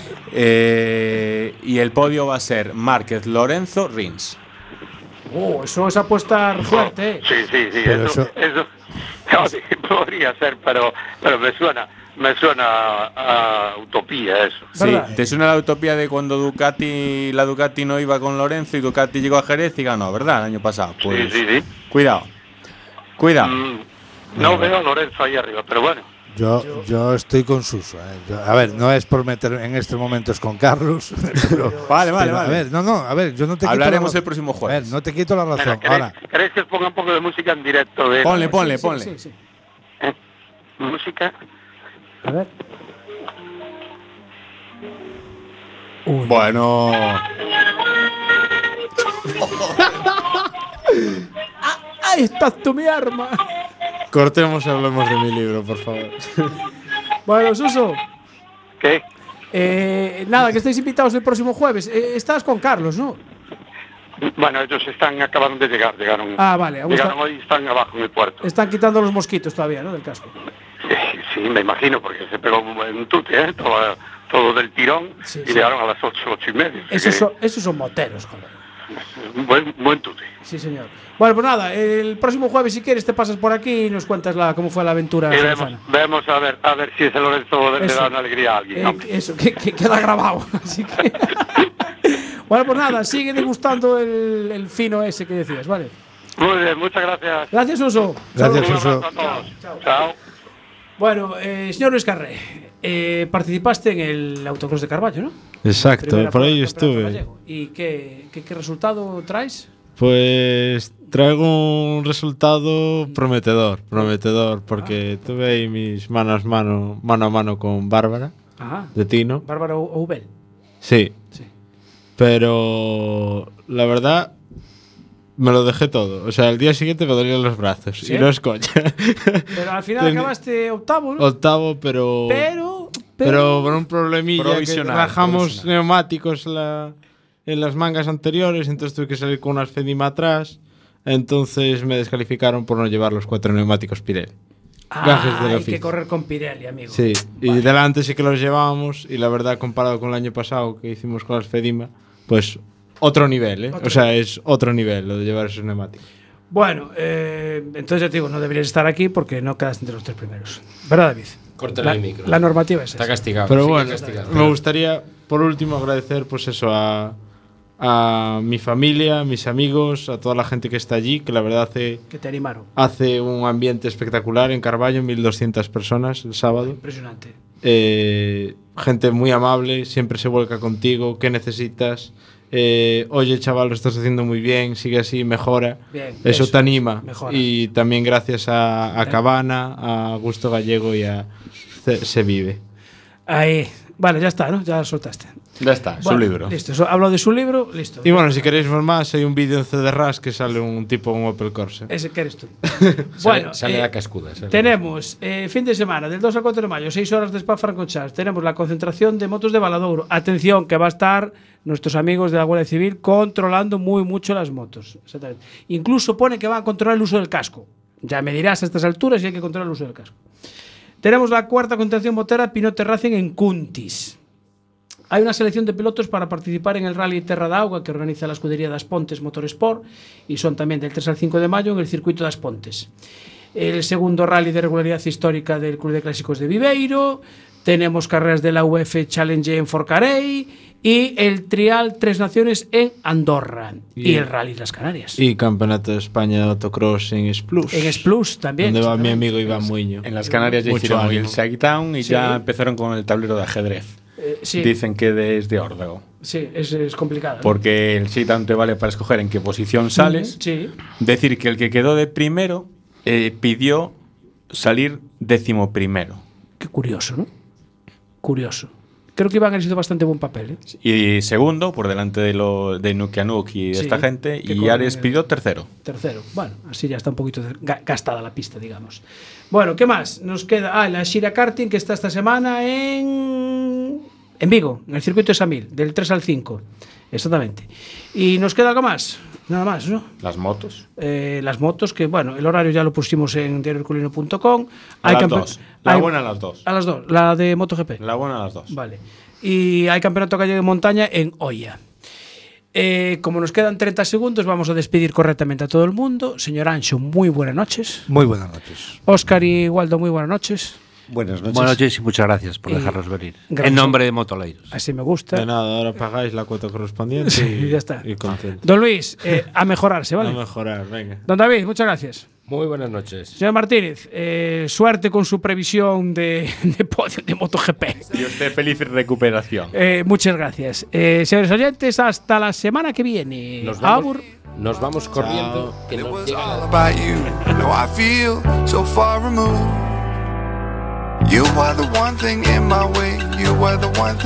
[SPEAKER 11] Eh, y el podio va a ser Márquez, Lorenzo, Rins.
[SPEAKER 2] Oh, eso es apuesta fuerte, ¿eh?
[SPEAKER 14] Sí, sí, sí,
[SPEAKER 11] Pero
[SPEAKER 14] eso,
[SPEAKER 11] eso-
[SPEAKER 14] eso no, sí, podría ser, pero, pero me suena, me suena a, a utopía eso.
[SPEAKER 11] Sí, te suena la utopía de cuando Ducati, la Ducati no iba con Lorenzo y Ducati llegó a Jerez y ganó, ¿verdad? El año pasado. Pues,
[SPEAKER 14] sí, sí.
[SPEAKER 11] Cuidado, cuidado.
[SPEAKER 14] Mm, no veo a Lorenzo ahí arriba, pero bueno.
[SPEAKER 5] Yo, yo estoy con Suso. ¿eh? Yo- a ver, no es por meter en estos momentos con Carlos. Pero,
[SPEAKER 11] Vale, vale,
[SPEAKER 5] pero,
[SPEAKER 11] vale.
[SPEAKER 5] A ver, no, no, a ver, yo no te quito
[SPEAKER 11] Hablaremos
[SPEAKER 5] la-
[SPEAKER 11] el próximo
[SPEAKER 5] A
[SPEAKER 11] jueves.
[SPEAKER 5] ver, no te quito la razón.
[SPEAKER 14] ¿Queréis,
[SPEAKER 5] Ahora,
[SPEAKER 14] queréis que os ponga un poco de música en directo? De
[SPEAKER 11] Ponle, ponle,
[SPEAKER 14] Sí, sí,
[SPEAKER 11] ponle.
[SPEAKER 14] sí, sí. ¿Eh? Música.
[SPEAKER 2] A ver.
[SPEAKER 11] Bueno.
[SPEAKER 2] ¡Ahí está tu mi arma!
[SPEAKER 11] Cortemos y hablemos de mi libro, por favor.
[SPEAKER 2] Bueno, Suso.
[SPEAKER 14] ¿Qué?
[SPEAKER 2] Eh, nada, que estáis invitados el próximo jueves. Eh, estás con Carlos, ¿no?
[SPEAKER 14] Bueno, ellos están acabando de llegar, llegaron.
[SPEAKER 2] Ah, vale, aún
[SPEAKER 14] Llegaron
[SPEAKER 2] está-
[SPEAKER 14] hoy y están abajo en el puerto.
[SPEAKER 2] Están quitando los mosquitos todavía, ¿no? Del casco.
[SPEAKER 14] Sí, sí, me imagino, porque se pegó un buen tute, ¿eh? Todo, todo del tirón
[SPEAKER 2] Sí,
[SPEAKER 14] y
[SPEAKER 2] sí.
[SPEAKER 14] llegaron a las ocho, ocho y media. así
[SPEAKER 2] Esos
[SPEAKER 14] que
[SPEAKER 2] son, esos son moteros, joder.
[SPEAKER 14] un buen, buen tute.
[SPEAKER 2] Sí, señor. Bueno, pues nada, el próximo jueves, si quieres, te pasas por aquí y nos cuentas la, cómo fue la aventura.
[SPEAKER 14] Y vemos,
[SPEAKER 2] jerezana.
[SPEAKER 14] vemos a ver a ver si ese Lorenzo le, le
[SPEAKER 2] Eso.
[SPEAKER 14] da una alegría a alguien.
[SPEAKER 2] Eh,
[SPEAKER 14] hombre.
[SPEAKER 2] eso, que, que queda grabado. Así que. Bueno, pues nada, sigue degustando el, el fino ese que decías, ¿vale?
[SPEAKER 14] Muy bien, muchas gracias.
[SPEAKER 2] Gracias, Uso.
[SPEAKER 5] Gracias,
[SPEAKER 14] Un
[SPEAKER 5] Suso.
[SPEAKER 14] abrazo a todos. Chao.
[SPEAKER 2] Bueno, eh, señor Luis Carré, eh, participaste en el autocross de Carballo, ¿no?
[SPEAKER 12] Exacto,
[SPEAKER 2] Primera
[SPEAKER 12] por
[SPEAKER 2] prueba
[SPEAKER 12] ahí
[SPEAKER 2] del campeonato
[SPEAKER 12] estuve.
[SPEAKER 2] gallego. ¿Y qué, qué, qué resultado traes?
[SPEAKER 12] Pues traigo un resultado prometedor, prometedor, porque tuve ahí mis manos mano, mano a mano con Bárbara,
[SPEAKER 2] Ajá.
[SPEAKER 12] de Tino.
[SPEAKER 2] Bárbara Oubel.
[SPEAKER 12] Sí.
[SPEAKER 2] Sí.
[SPEAKER 12] Pero la verdad me lo dejé todo. O sea, el día siguiente me dolían los brazos.
[SPEAKER 2] ¿Sí?
[SPEAKER 12] Y no es coña.
[SPEAKER 2] Pero al final
[SPEAKER 12] Ten-
[SPEAKER 2] acabaste octavo, ¿no?
[SPEAKER 12] Octavo, pero.
[SPEAKER 2] Pero.
[SPEAKER 12] Pero por un problemilla que
[SPEAKER 11] Provisional,
[SPEAKER 12] rajamos
[SPEAKER 11] provisional.
[SPEAKER 12] neumáticos en, la- en las mangas anteriores, entonces tuve que salir con unas Fedima atrás. Entonces me descalificaron por no llevar los cuatro neumáticos Pirelli. Gajes
[SPEAKER 2] Ah,
[SPEAKER 12] del
[SPEAKER 2] hay que
[SPEAKER 12] oficio.
[SPEAKER 2] correr con Pirelli, amigo.
[SPEAKER 12] Sí, y delante sí que los llevábamos y la verdad comparado con el año pasado que hicimos con las Fedima, pues otro nivel, ¿eh?
[SPEAKER 2] Otro
[SPEAKER 12] O sea, es otro nivel lo de llevar esos neumáticos.
[SPEAKER 2] Bueno, eh, entonces ya te digo, no deberías estar aquí porque no quedas entre los tres primeros. ¿Verdad, David?
[SPEAKER 3] Córtale
[SPEAKER 2] la,
[SPEAKER 3] el micro.
[SPEAKER 2] La normativa es esa.
[SPEAKER 3] Está castigado.
[SPEAKER 12] Pero
[SPEAKER 3] sigue
[SPEAKER 12] bueno,
[SPEAKER 3] castigado.
[SPEAKER 12] me gustaría por último agradecer pues eso a, a mi familia, a mis amigos, a toda la gente que está allí, que la verdad hace,
[SPEAKER 2] Que te animaron.
[SPEAKER 12] hace un ambiente espectacular en Carballo, mil doscientas personas el sábado.
[SPEAKER 2] Impresionante.
[SPEAKER 12] Eh, gente muy amable, siempre se vuelca contigo, ¿qué necesitas? Eh, Oye, chaval, lo estás haciendo muy bien, sigue así, mejora.
[SPEAKER 2] Bien,
[SPEAKER 12] eso,
[SPEAKER 2] eso
[SPEAKER 12] te anima.
[SPEAKER 2] es, mejora.
[SPEAKER 12] Y también gracias a, a
[SPEAKER 2] Eh.
[SPEAKER 12] Cabana, a Gusto Gallego y a Ce- Se Vive.
[SPEAKER 2] Ahí. Vale, ya está, ¿no? Ya lo soltaste.
[SPEAKER 11] Ya está,
[SPEAKER 2] Bueno,
[SPEAKER 11] su libro.
[SPEAKER 2] Listo, so- hablo de su libro, listo.
[SPEAKER 12] Y bueno, si queréis ver más, hay un vídeo en C D R A S que sale un tipo un Opel Corsa.
[SPEAKER 2] Ese que eres tú.
[SPEAKER 3] Bueno, sale
[SPEAKER 2] eh,
[SPEAKER 3] la cascuda. sale.
[SPEAKER 2] Tenemos eh, fin de semana, del dos al cuatro de mayo, seis horas de Spa-Francorchamps. Tenemos la concentración de motos de Valadouro. Atención, que va a estar nuestros amigos de la Guardia Civil controlando muy mucho las motos. Exactamente. Incluso pone que van a controlar el uso del casco. Ya me dirás a estas alturas si hay que controlar el uso del casco. Tenemos la cuarta concentración motera Pinote Racing en Cuntis. Hay una selección de pilotos para participar en el Rally Terra da Auga que organiza la escudería das Pontes Motorsport y son también del tres al cinco de mayo en el circuito das Pontes. El segundo rally de regularidad histórica del Club de Clásicos de Viveiro. Tenemos carreras de la U F Challenge en Forcarey y el Trial Tres Naciones en Andorra y, y el Rally Las Canarias.
[SPEAKER 12] Y Campeonato de España de Autocross en Splus.
[SPEAKER 2] En Splus también.
[SPEAKER 12] Donde va mi amigo Iván Muiño.
[SPEAKER 11] En las Canarias ya
[SPEAKER 12] Mucho
[SPEAKER 11] hicieron
[SPEAKER 12] ánimo.
[SPEAKER 11] el Shakedown y
[SPEAKER 2] Sí.
[SPEAKER 11] ya empezaron con el tablero de ajedrez.
[SPEAKER 2] Eh, sí.
[SPEAKER 11] Dicen que desde órdago.
[SPEAKER 2] Sí, es, es complicado. ¿no?
[SPEAKER 11] Porque el Shakedown te vale para escoger en qué posición sales.
[SPEAKER 2] Sí.
[SPEAKER 11] Decir que el que quedó de primero eh, pidió salir décimo primero.
[SPEAKER 2] Qué curioso, ¿no? Curioso. Creo que Iván ha hecho bastante buen papel, ¿eh?
[SPEAKER 11] Y segundo, por delante de, lo, de Nukianuk y de
[SPEAKER 2] Sí,
[SPEAKER 11] esta gente.
[SPEAKER 2] que
[SPEAKER 11] Y
[SPEAKER 2] con
[SPEAKER 11] Ares
[SPEAKER 2] el-
[SPEAKER 11] pidió tercero.
[SPEAKER 2] Tercero. Bueno, así ya está un poquito de- ga- gastada la pista, digamos. Bueno, ¿qué más? Nos queda. Ah, la Shira Karting que está esta semana en. En Vigo, en el circuito de Samil, del tres al cinco. Exactamente. ¿Y nos queda algo más? Nada más, ¿no?
[SPEAKER 11] Las motos.
[SPEAKER 2] Eh, las motos, que bueno, el horario ya lo pusimos en diario herculino punto com.
[SPEAKER 11] A las
[SPEAKER 2] campe-
[SPEAKER 11] dos. La
[SPEAKER 2] hay-
[SPEAKER 11] buena a las dos.
[SPEAKER 2] A las dos. La de MotoGP.
[SPEAKER 11] La buena a las dos.
[SPEAKER 2] Vale. Y hay campeonato gallego de montaña en Oia. Eh, como nos quedan treinta segundos, vamos a despedir correctamente a todo el mundo. Señor Ancho, muy buenas noches.
[SPEAKER 5] Muy buenas noches.
[SPEAKER 2] Óscar y Waldo, muy buenas noches.
[SPEAKER 8] Buenas noches.
[SPEAKER 9] Buenas noches y muchas gracias por
[SPEAKER 2] Y
[SPEAKER 9] dejarnos venir.
[SPEAKER 2] gracias.
[SPEAKER 9] En nombre de Motoleiros.
[SPEAKER 2] Así me gusta.
[SPEAKER 12] De nada, ahora pagáis la cuota correspondiente
[SPEAKER 2] Sí,
[SPEAKER 12] y
[SPEAKER 2] ya está.
[SPEAKER 12] Y contento.
[SPEAKER 2] Don Luis, eh, a mejorarse, ¿vale?
[SPEAKER 12] A mejorar, venga.
[SPEAKER 2] Don David, muchas gracias.
[SPEAKER 3] Muy buenas noches.
[SPEAKER 2] Señor Martínez, eh, suerte con su previsión de, de podio de MotoGP.
[SPEAKER 11] Y usted feliz recuperación.
[SPEAKER 2] Eh, muchas gracias. Eh, señores oyentes, hasta la semana que viene.
[SPEAKER 3] Nos vamos,
[SPEAKER 2] Abur.
[SPEAKER 3] nos vamos corriendo. Que
[SPEAKER 1] It
[SPEAKER 3] nos
[SPEAKER 1] was
[SPEAKER 3] llega
[SPEAKER 1] all
[SPEAKER 3] la-
[SPEAKER 1] about you. No, I feel so far removed. You are the one thing in my way. You are the one thing.